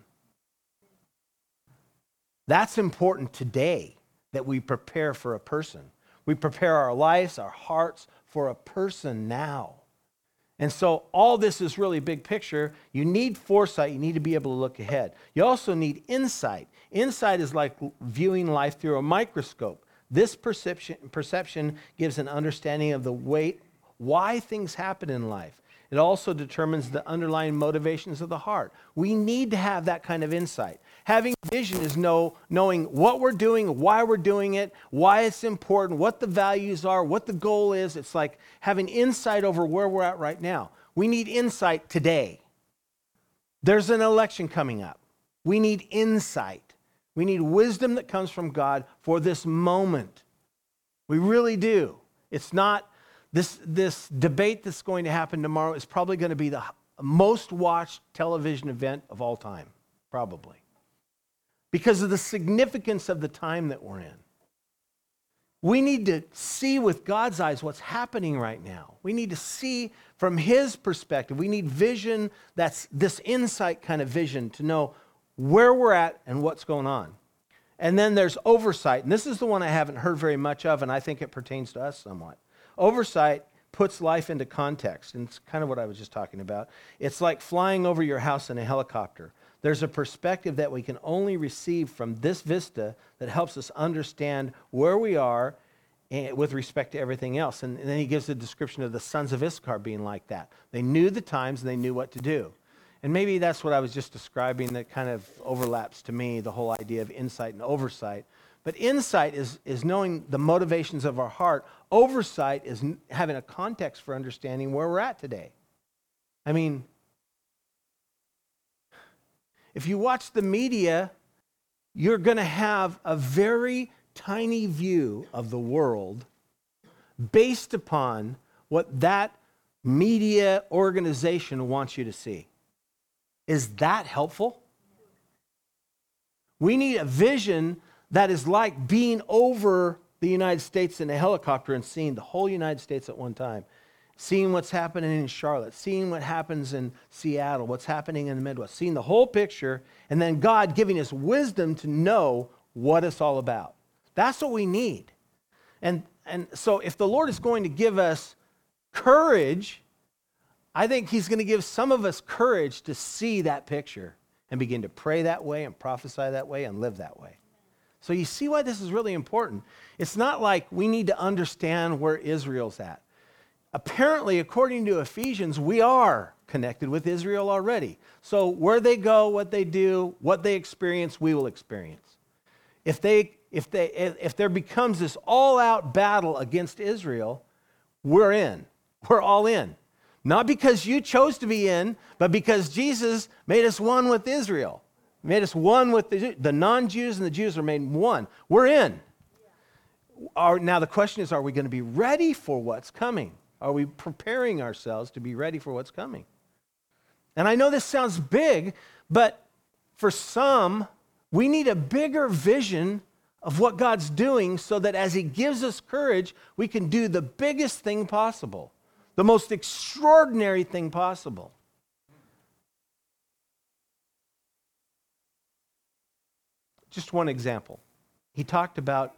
That's important today, that we prepare for a person. We prepare our lives, our hearts for a person now. And so all this is really big picture. You need foresight. You need to be able to look ahead. You also need insight. Insight is like viewing life through a microscope. This perception, perception gives an understanding of the way, why things happen in life. It also determines the underlying motivations of the heart. We need to have that kind of insight. Having vision is know, knowing what we're doing, why we're doing it, why it's important, what the values are, what the goal is. It's like having insight over where we're at right now. We need insight today. There's an election coming up. We need insight. We need wisdom that comes from God for this moment. We really do. It's not This, this debate that's going to happen tomorrow is probably going to be the most watched television event of all time, probably, because of the significance of the time that we're in. We need to see with God's eyes what's happening right now. We need to see from his perspective. We need vision, that's this insight kind of vision, to know where we're at and what's going on. And then there's oversight, and this is the one I haven't heard very much of, and I think it pertains to us somewhat. Oversight puts life into context, and it's kind of what I was just talking about. It's like flying over your house in a helicopter. There's a perspective that we can only receive from this vista that helps us understand where we are with respect to everything else. And then he gives a description of the sons of Issachar being like that. They knew the times and they knew what to do. And maybe that's what I was just describing that kind of overlaps to me, the whole idea of insight and oversight. But insight is, is knowing the motivations of our heart. Oversight is having a context for understanding where we're at today. I mean, if you watch the media, you're going to have a very tiny view of the world based upon what that media organization wants you to see. Is that helpful? We need a vision that is like being over the United States in a helicopter and seeing the whole United States at one time. Seeing what's happening in Charlotte, seeing what happens in Seattle, what's happening in the Midwest, seeing the whole picture, and then God giving us wisdom to know what it's all about. That's what we need. And, and so if the Lord is going to give us courage, I think he's going to give some of us courage to see that picture and begin to pray that way and prophesy that way and live that way. So you see why this is really important. It's not like we need to understand where Israel's at. Apparently, according to Ephesians, we are connected with Israel already. So where they go, what they do, what they experience, we will experience. If they, if they, if there becomes this all-out battle against Israel, we're in. We're all in. Not because you chose to be in, but because Jesus made us one with Israel. Made us one with the, the non-Jews and the Jews are made one. We're in. Our, now the question is, are we going to be ready for what's coming? Are we preparing ourselves to be ready for what's coming? And I know this sounds big, but for some, We need a bigger vision of what God's doing so that as he gives us courage, we can do the biggest thing possible, the most extraordinary thing possible. Just one example. He talked about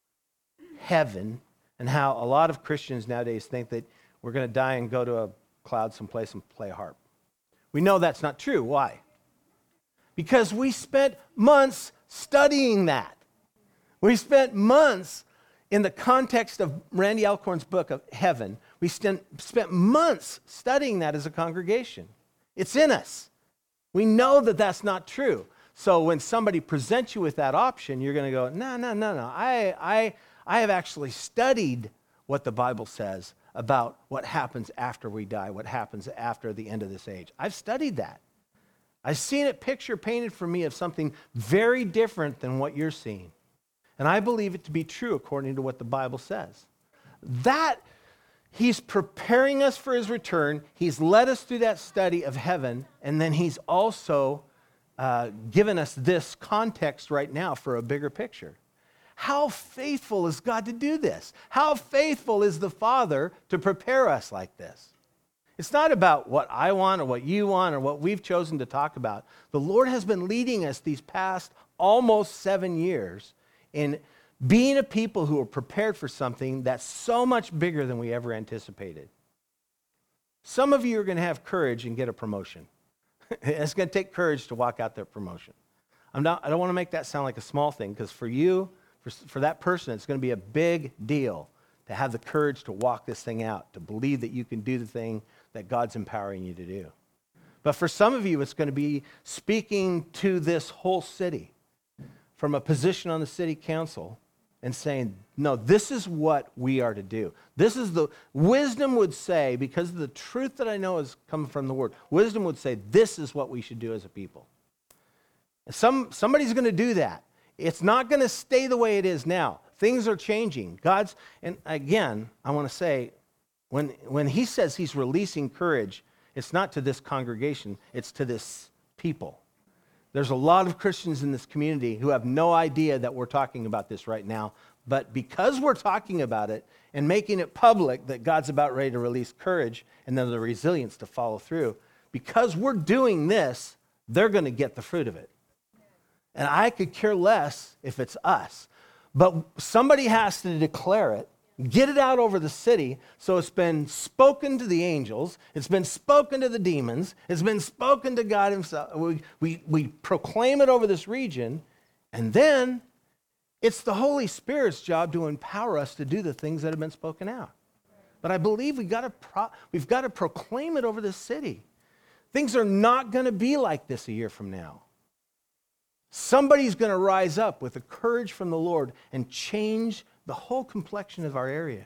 heaven and how a lot of Christians nowadays think that we're going to die and go to a cloud someplace and play a harp. We know that's not true. Why? Because we spent months studying that. We spent months in the context of Randy Alcorn's book of Heaven. We spent, spent months studying that as a congregation. It's in us. We know that that's not true. So when somebody presents you with that option, you're going to go, no, no, no, no. I, I, I have actually studied what the Bible says about what happens after we die, what happens after the end of this age. I've studied that. I've seen it picture painted for me of something very different than what you're seeing. And I believe it to be true according to what the Bible says. That, he's preparing us for his return. He's led us through that study of heaven, and then he's also uh, given us this context right now for a bigger picture. How faithful is God to do this? How faithful is the Father to prepare us like this? It's not about what I want or what you want or what we've chosen to talk about. The Lord has been leading us these past almost seven years in being a people who are prepared for something that's so much bigger than we ever anticipated. Some of you are going to have courage and get a promotion. It's going to take courage to walk out that promotion. I'm not, I don't want to make that sound like a small thing, because for you, for, for that person, it's going to be a big deal to have the courage to walk this thing out, to believe that you can do the thing that God's empowering you to do. But for some of you, it's going to be speaking to this whole city from a position on the city council and saying, no, this is what we are to do. This is the, wisdom would say, because of the truth that I know is coming from the Word, wisdom would say, this is what we should do as a people. And some, somebody's going to do that. It's not going to stay the way it is now. Things are changing. God's, and again, I want to say, when, when he says he's releasing courage, it's not to this congregation, it's to this people. There's a lot of Christians in this community who have no idea that we're talking about this right now, but because we're talking about it and making it public that God's about ready to release courage and then the resilience to follow through, because we're doing this, they're going to get the fruit of it. And I could care less if it's us. But somebody has to declare it, get it out over the city, so it's been spoken to the angels, it's been spoken to the demons, it's been spoken to God himself. We, we, we proclaim it over this region, and then it's the Holy Spirit's job to empower us to do the things that have been spoken out. But I believe we've got to pro- we've got to proclaim it over this city. Things are not going to be like this a year from now. Somebody's going to rise up with the courage from the Lord and change the whole complexion of our area.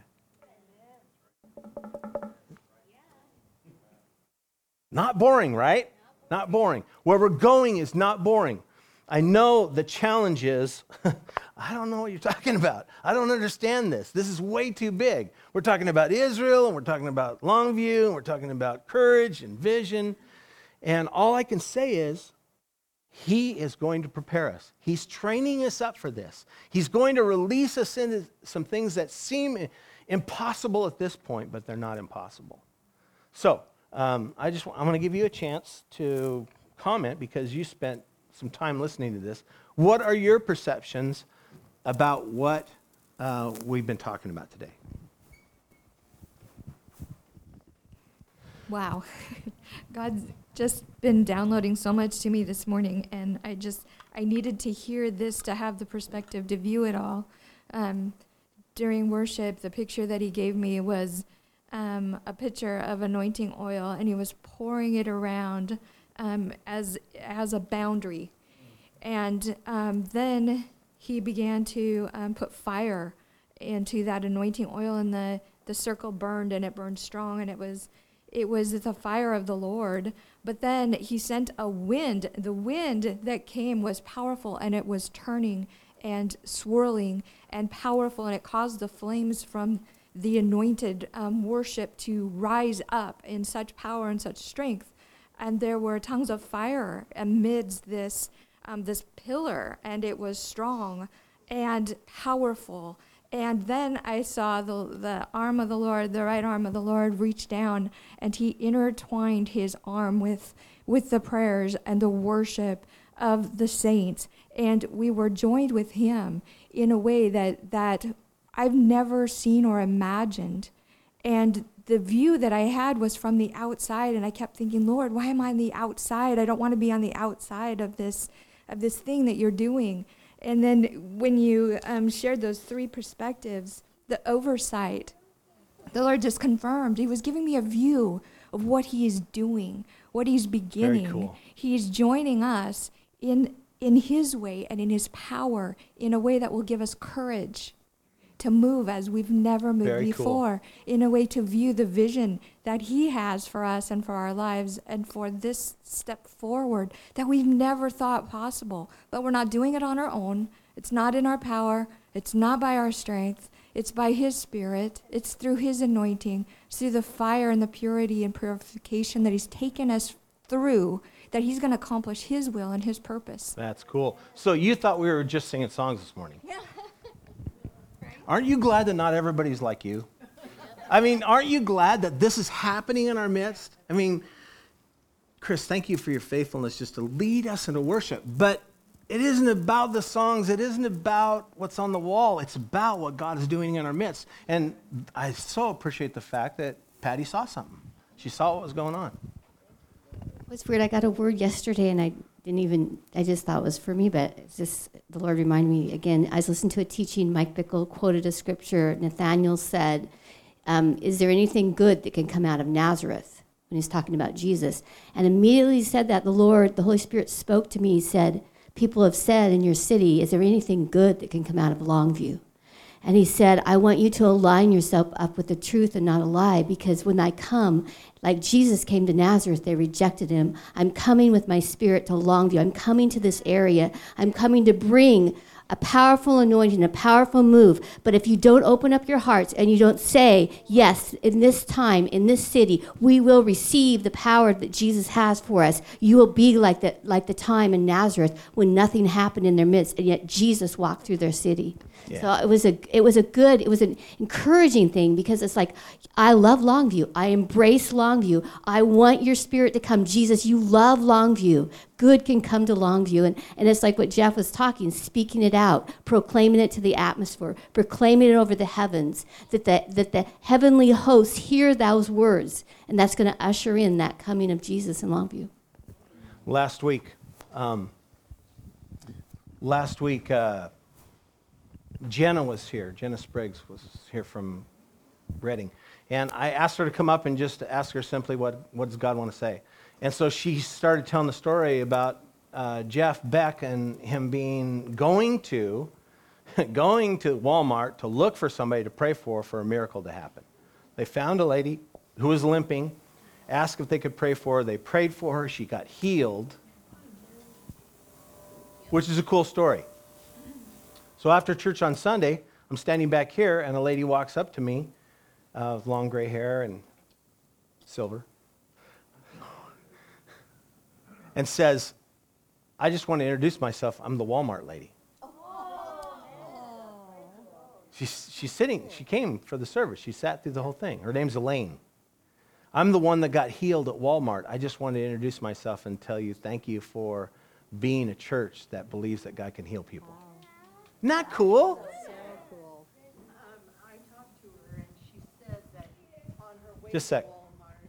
Not boring, right? Not boring. Where we're going is not boring. I know the challenge is, I don't know what you're talking about. I don't understand this. This is way too big. We're talking about Israel, and we're talking about Longview, and we're talking about courage and vision. And all I can say is, he is going to prepare us. He's training us up for this. He's going to release us into some things that seem impossible at this point, but they're not impossible. So um, I just I'm going to give you a chance to comment, because you spent some time listening to this. What are your perceptions about what uh, we've been talking about today? Wow. God's just been downloading so much to me this morning, and I just, I needed to hear this to have the perspective to view it all. Um, during worship, the picture that he gave me was um, a picture of anointing oil, and he was pouring it around um, as, as a boundary. And um, then he began to um, put fire into that anointing oil, and the, the circle burned, and it burned strong, and it was It was the fire of the Lord. But then he sent a wind. The wind that came was powerful, and it was turning and swirling and powerful, and it caused the flames from the anointed um, worship to rise up in such power and such strength. And there were tongues of fire amidst this um, this pillar, and it was strong and powerful. And then I saw the the arm of the Lord, the right arm of the Lord, reach down, and he intertwined his arm with with the prayers and the worship of the saints, and we were joined with him in a way that that I've never seen or imagined. And the view that I had was from the outside, and I kept thinking, Lord, why am I on the outside? I don't want to be on the outside of this of this thing that you're doing. And then when you um, shared those three perspectives, the oversight, the Lord just confirmed. He was giving me a view of what he is doing, what he's beginning. Very cool. He's joining us in in his way and in his power in a way that will give us courage to move as we've never moved Very before, cool. in a way to view the vision that he has for us and for our lives and for this step forward that we've never thought possible. But we're not doing it on our own. It's not in our power. It's not by our strength. It's by his Spirit. It's through his anointing. It's through the fire and the purity and purification that he's taken us through, that he's going to accomplish his will and his purpose. That's cool. So you thought we were just singing songs this morning. Yeah. Aren't you glad that not everybody's like you? I mean, aren't you glad that this is happening in our midst? I mean, Chris, thank you for your faithfulness just to lead us into worship. But it isn't about the songs. It isn't about what's on the wall. It's about what God is doing in our midst. And I so appreciate the fact that Patty saw something. She saw what was going on. It was weird. I got a word yesterday, and I didn't even, I just thought it was for me, but it's just, the Lord reminded me again. I was listening to a teaching. Mike Bickle quoted a scripture. Nathaniel said, um, is there anything good that can come out of Nazareth? When he's talking about Jesus. And immediately he said that, the Lord, the Holy Spirit spoke to me. He said, people have said in your city, is there anything good that can come out of Longview? And he said, I want you to align yourself up with the truth and not a lie, because when I come, like Jesus came to Nazareth, they rejected him. I'm coming with my Spirit to Longview. I'm coming to this area. I'm coming to bring a powerful anointing, a powerful move. But if you don't open up your hearts and you don't say, yes, in this time, in this city, we will receive the power that Jesus has for us, you will be like the, like the time in Nazareth when nothing happened in their midst, and yet Jesus walked through their city. Yeah. So it was a it was a good, it was an encouraging thing, because it's like, I love Longview. I embrace Longview. I want your Spirit to come. Jesus, you love Longview. Good can come to Longview. And, and it's like what Jeff was talking, speaking it out, proclaiming it to the atmosphere, proclaiming it over the heavens, that the, that the heavenly hosts hear those words. And that's going to usher in that coming of Jesus in Longview. Last week, um, last week, uh, Jenna was here. Jenna Spriggs was here from Reading. And I asked her to come up and just ask her simply, what, what does God want to say? And so she started telling the story about uh, Jeff Beck and him being going to, going to Walmart to look for somebody to pray for, for a miracle to happen. They found a lady who was limping, asked if they could pray for her. They prayed for her. She got healed, which is a cool story. So after church on Sunday, I'm standing back here, and a lady walks up to me uh, with long gray hair and silver and says, I just want to introduce myself. I'm the Walmart lady. Oh. She's, she's sitting. She came for the service. She sat through the whole thing. Her name's Elaine. I'm the one that got healed at Walmart. I just wanted to introduce myself and tell you thank you for being a church that believes that God can heal people. Isn't that cool? So cool. Um, I talked to her, and she said that on her way Just a to sec. Walmart.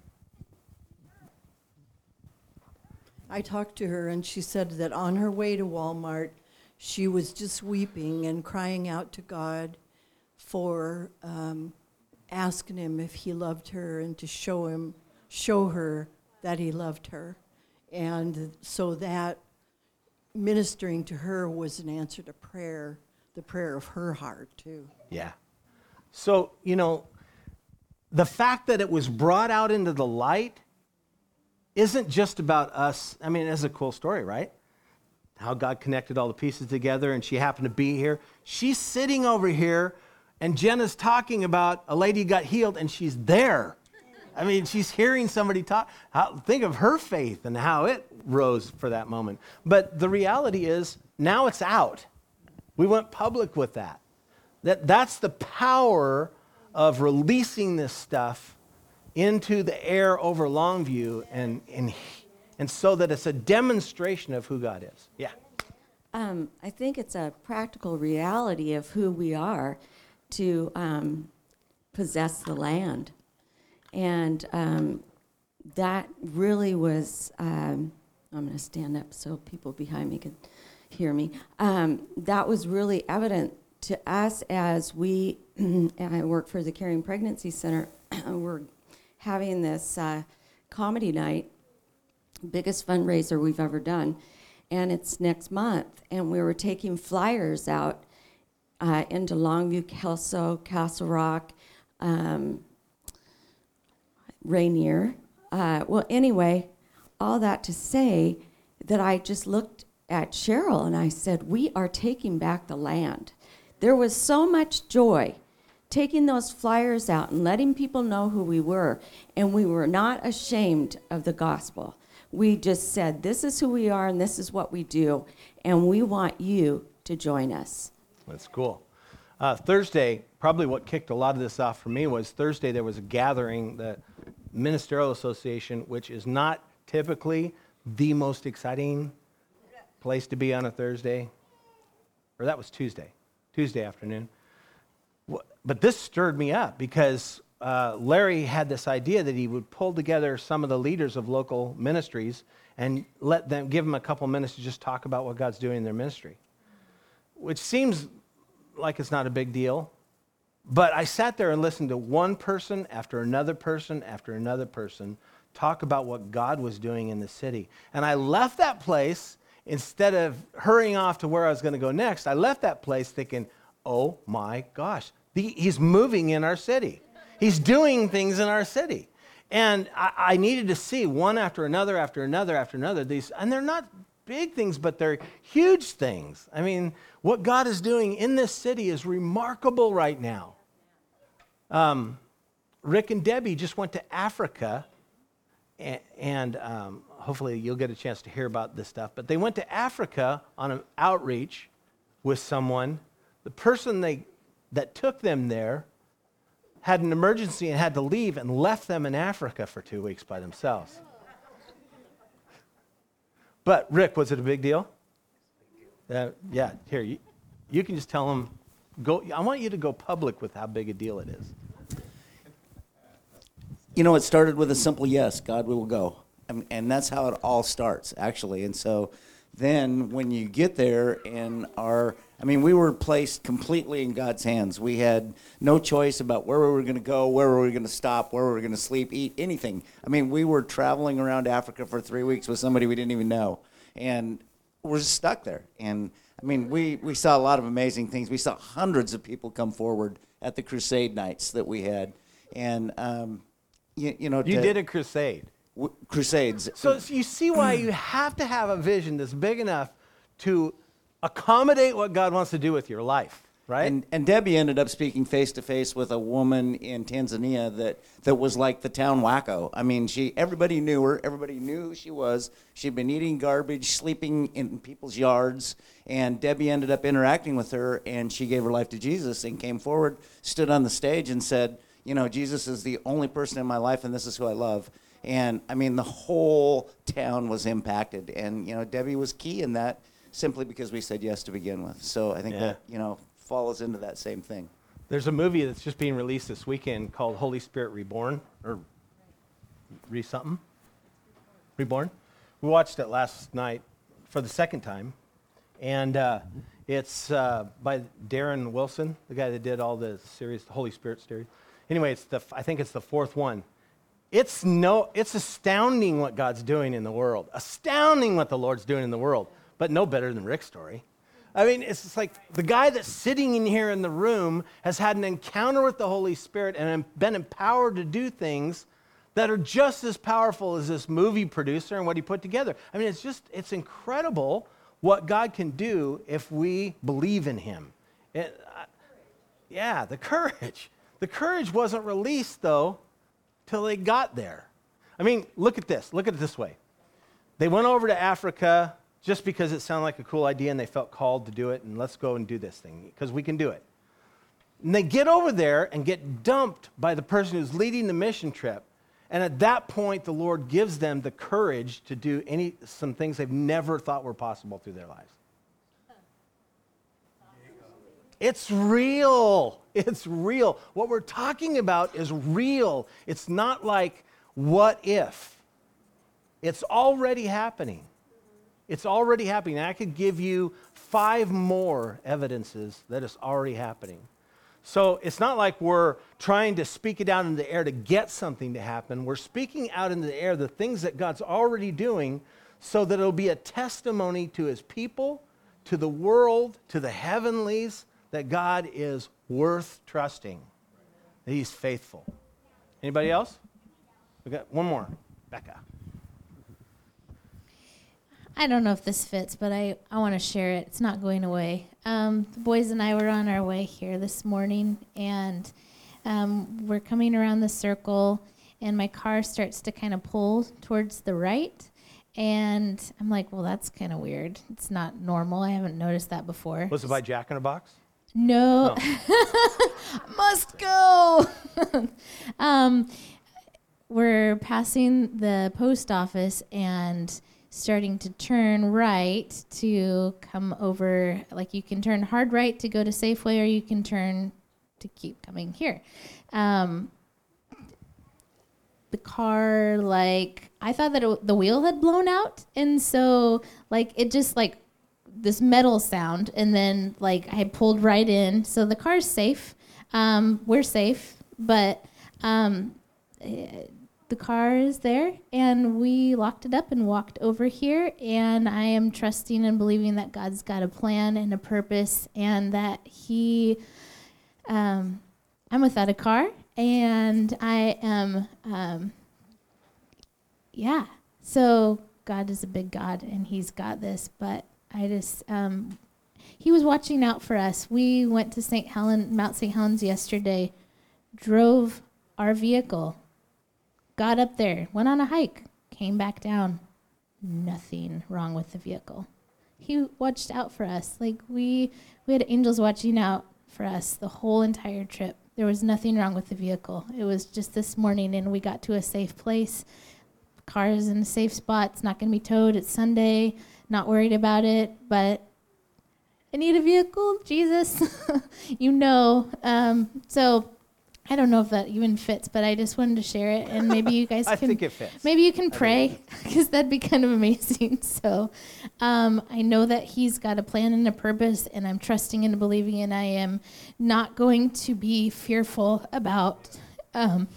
I talked to her, and she said that on her way to Walmart, she was just weeping and crying out to God for um, asking him if he loved her and to show him, show her that he loved her, and so that ministering to her was an answer to prayer, the prayer of her heart, too. Yeah. So, you know, the fact that it was brought out into the light isn't just about us. I mean, it's a cool story, right? How God connected all the pieces together, and she happened to be here. She's sitting over here, and Jenna's talking about a lady who got healed, and she's there I mean, she's hearing somebody talk. How, think of her faith and how it rose for that moment. But the reality is, now it's out. We went public with that. That that's the power of releasing this stuff into the air over Longview, and and and so that it's a demonstration of who God is. Yeah. Um, I think it's a practical reality of who we are to um, possess the land. And um, that really was, um, I'm going to stand up so people behind me can hear me. Um, that was really evident to us as we, and I work for the Caring Pregnancy Center, we're having this uh, comedy night, biggest fundraiser we've ever done. And it's next month. And we were taking flyers out uh, into Longview, Kelso, Castle Rock, um, Rainier. Uh, well, anyway, all that to say that I just looked at Cheryl and I said, we are taking back the land. There was so much joy taking those flyers out and letting people know who we were. And we were not ashamed of the gospel. We just said, this is who we are and this is what we do. And we want you to join us. That's cool. Uh, Thursday, probably what kicked a lot of this off for me was Thursday there was a gathering, the Ministerial Association, which is not typically the most exciting place to be on a Thursday. Or that was Tuesday, Tuesday afternoon. But this stirred me up because uh, Larry had this idea that he would pull together some of the leaders of local ministries and let them, give them a couple minutes to just talk about what God's doing in their ministry, which seems like it's not a big deal. But I sat there and listened to one person after another person after another person talk about what God was doing in the city. And I left that place, instead of hurrying off to where I was going to go next, I left that place thinking, oh my gosh, the, he's moving in our city. He's doing things in our city. And I, I needed to see one after another after another after another. These, and they're not big things, but they're huge things. I mean, what God is doing in this city is remarkable right now. Um, Rick and Debbie just went to Africa, and, and um, hopefully you'll get a chance to hear about this stuff, but they went to Africa on an outreach with someone. The person they that took them there had an emergency and had to leave and left them in Africa for two weeks by themselves. But, Rick, was it a big deal? Uh, yeah, here, you, you can just tell them, go. I want you to go public with how big a deal it is. You know, it started with a simple yes, God, we will go. And, and that's how it all starts, actually. And so then when you get there and are, I mean, we were placed completely in God's hands. We had no choice about where we were going to go, where we were going to stop, where we were going to sleep, eat, anything. I mean, we were traveling around Africa for three weeks with somebody we didn't even know. And we're just stuck there. And, I mean, we, we saw a lot of amazing things. We saw hundreds of people come forward at the crusade nights that we had. And, um, you, you know. You to, did a crusade. w- crusades. So you see why you have to have a vision that's big enough to accommodate what God wants to do with your life, right? And, and Debbie ended up speaking face to face with a woman in Tanzania that, that was like the town wacko. I mean, she everybody knew her. Everybody knew who she was. She'd been eating garbage, sleeping in people's yards. And Debbie ended up interacting with her, and she gave her life to Jesus and came forward, stood on the stage, and said, you know, Jesus is the only person in my life, and this is who I love. And, I mean, the whole town was impacted. And, you know, Debbie was key in that, simply because we said yes to begin with. So I think Yeah. that, you know, follows into that same thing. There's a movie that's just being released this weekend called Holy Spirit Reborn, or re something, Reborn. We watched it last night for the second time, and uh, it's uh, by Darren Wilson, the guy that did all the series, the Holy Spirit series. Anyway, it's the I think it's the fourth one. It's no, it's astounding what God's doing in the world, astounding what the Lord's doing in the world, but no better than Rick's story. I mean, it's just like the guy that's sitting in here in the room has had an encounter with the Holy Spirit and been empowered to do things that are just as powerful as this movie producer and what he put together. I mean, it's just, it's incredible what God can do if we believe in him. It, uh, yeah, the courage. The courage wasn't released, though, till they got there. I mean, look at this. Look at it this way. They went over to Africa just because it sounded like a cool idea and they felt called to do it, and let's go and do this thing because we can do it. And they get over there and get dumped by the person who's leading the mission trip. And at that point, the Lord gives them the courage to do any some things they've never thought were possible through their lives. It's real. It's real. What we're talking about is real. It's not like what if. It's already happening. It's already happening. I could give you five more evidences that it's already happening. So it's not like we're trying to speak it out in the air to get something to happen. We're speaking out in the air the things that God's already doing so that it'll be a testimony to his people, to the world, to the heavenlies, that God is worth trusting, that he's faithful. Anybody else? We got one more. Becca. I don't know if this fits, but I, I want to share it. It's not going away. Um, the boys and I were on our way here this morning, and um, we're coming around the circle, and my car starts to kind of pull towards the right. And I'm like, well, that's kind of weird. It's not normal. I haven't noticed that before. Was it by Jack in a Box? No. no. Must go. um, we're passing the post office and starting to turn right to come over. Like, you can turn hard right to go to Safeway, or you can turn to keep coming here. Um, the car, like, I thought that it, the wheel had blown out, and so, like, it just, like, this metal sound, and then, like, I pulled right in. So the car's safe. Um, we're safe, but um, the car is there, and we locked it up and walked over here, and I am trusting and believing that God's got a plan and a purpose, and that he, um, I'm without a car, and I am, um, yeah, so God is a big God, and he's got this, but I just, um, he was watching out for us. We went to Saint Helen, Mount Saint Helens yesterday, drove our vehicle, got up there, went on a hike, came back down. Nothing wrong with the vehicle. He watched out for us. Like, we, we had angels watching out for us the whole entire trip. There was nothing wrong with the vehicle. It was just this morning, and we got to a safe place. Car is in a safe spot. It's not going to be towed. It's Sunday. Not worried about it, but I need a vehicle, Jesus. you know. Um, so I don't know if that even fits, but I just wanted to share it, and maybe you guys I can. think it fits. Maybe you can pray, because that'd be kind of amazing. So um, I know that he's got a plan and a purpose, and I'm trusting and believing, and I am not going to be fearful about um,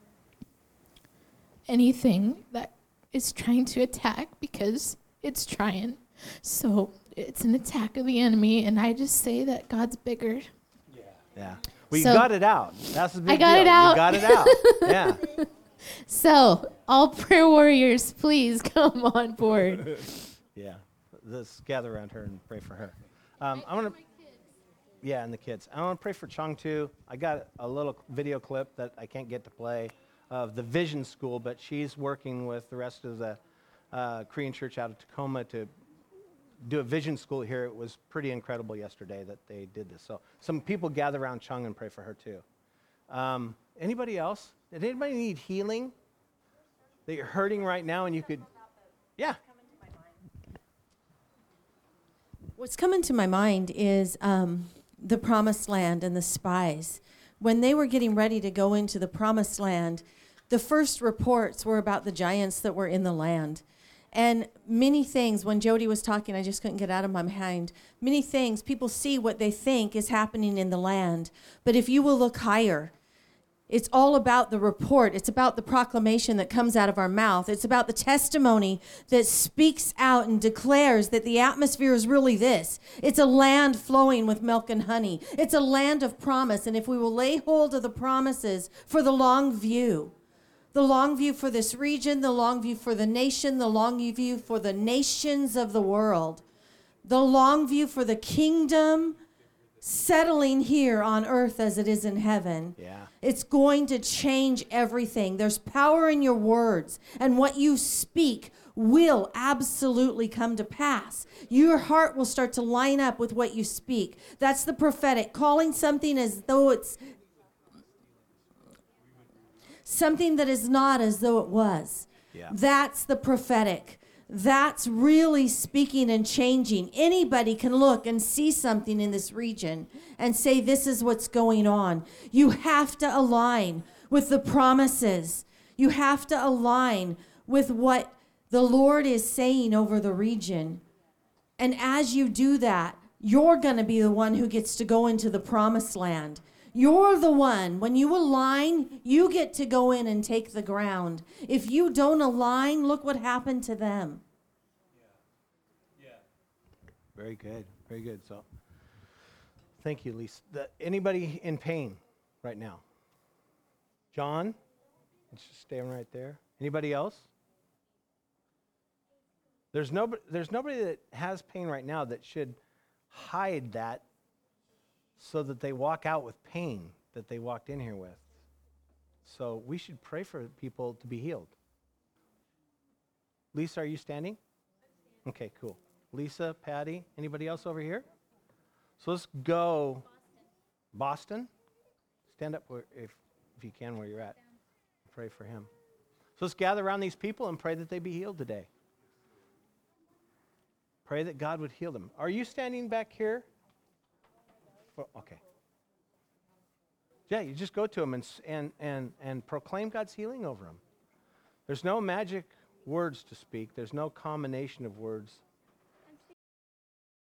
anything that is trying to attack, because it's trying. So it's an attack of the enemy, and I just say that God's bigger. Yeah. Yeah. Well, you So- got it out. That's the big I got deal. it out. You got it out. Yeah. So all prayer warriors, please come on board. Yeah. Let's gather around her and pray for her. Um, I want to. Yeah, and the kids. I want to pray for Chung too. I got a little video clip that I can't get to play of the Vision School, but she's working with the rest of the uh, Korean church out of Tacoma to do a vision school here. It was pretty incredible yesterday that they did this. So some people gather around Chung and pray for her too. Um, anybody else? Did anybody need healing? That you're hurting right now and you could, yeah. What's coming to my mind is um, the promised land and the spies. When they were getting ready to go into the promised land, the first reports were about the giants that were in the land. And many things, when Jody was talking, I just couldn't get out of my mind. Many things, people see what they think is happening in the land. But if you will look higher, it's all about the report. It's about the proclamation that comes out of our mouth. It's about the testimony that speaks out and declares that the atmosphere is really this. It's a land flowing with milk and honey. It's a land of promise. And if we will lay hold of the promises for the long view, the long view for this region, the long view for the nation, the long view for the nations of the world, the long view for the kingdom settling here on earth as it is in heaven. Yeah. It's going to change everything. There's power in your words, and what you speak will absolutely come to pass. Your heart will start to line up with what you speak. That's the prophetic, calling something as though it's something that is not as though it was. Yeah. That's the prophetic. That's really speaking and changing. Anybody can look and see something in this region and say, this is what's going on. You have to align with the promises. You have to align with what the Lord is saying over the region. And as you do that, you're going to be the one who gets to go into the promised land. You're the one. When you align, you get to go in and take the ground. If you don't align, look what happened to them. Yeah. Yeah. Very good. Very good. So, thank you, Lisa. The, anybody in pain right now? John? Just staying right there. Anybody else? There's nobody, there's nobody that has pain right now that should hide that so that they walk out with pain that they walked in here with. So we should pray for people to be healed. Lisa, are you standing? Okay, cool. Lisa, Patty, anybody else over here? So let's go. Boston? Stand up where, if, if you can where you're at. Pray for him. So let's gather around these people and pray that they be healed today. Pray that God would heal them. Are you standing back here? For, okay. Yeah, you just go to them and, and, and, and proclaim God's healing over them. There's no magic words to speak. There's no combination of words.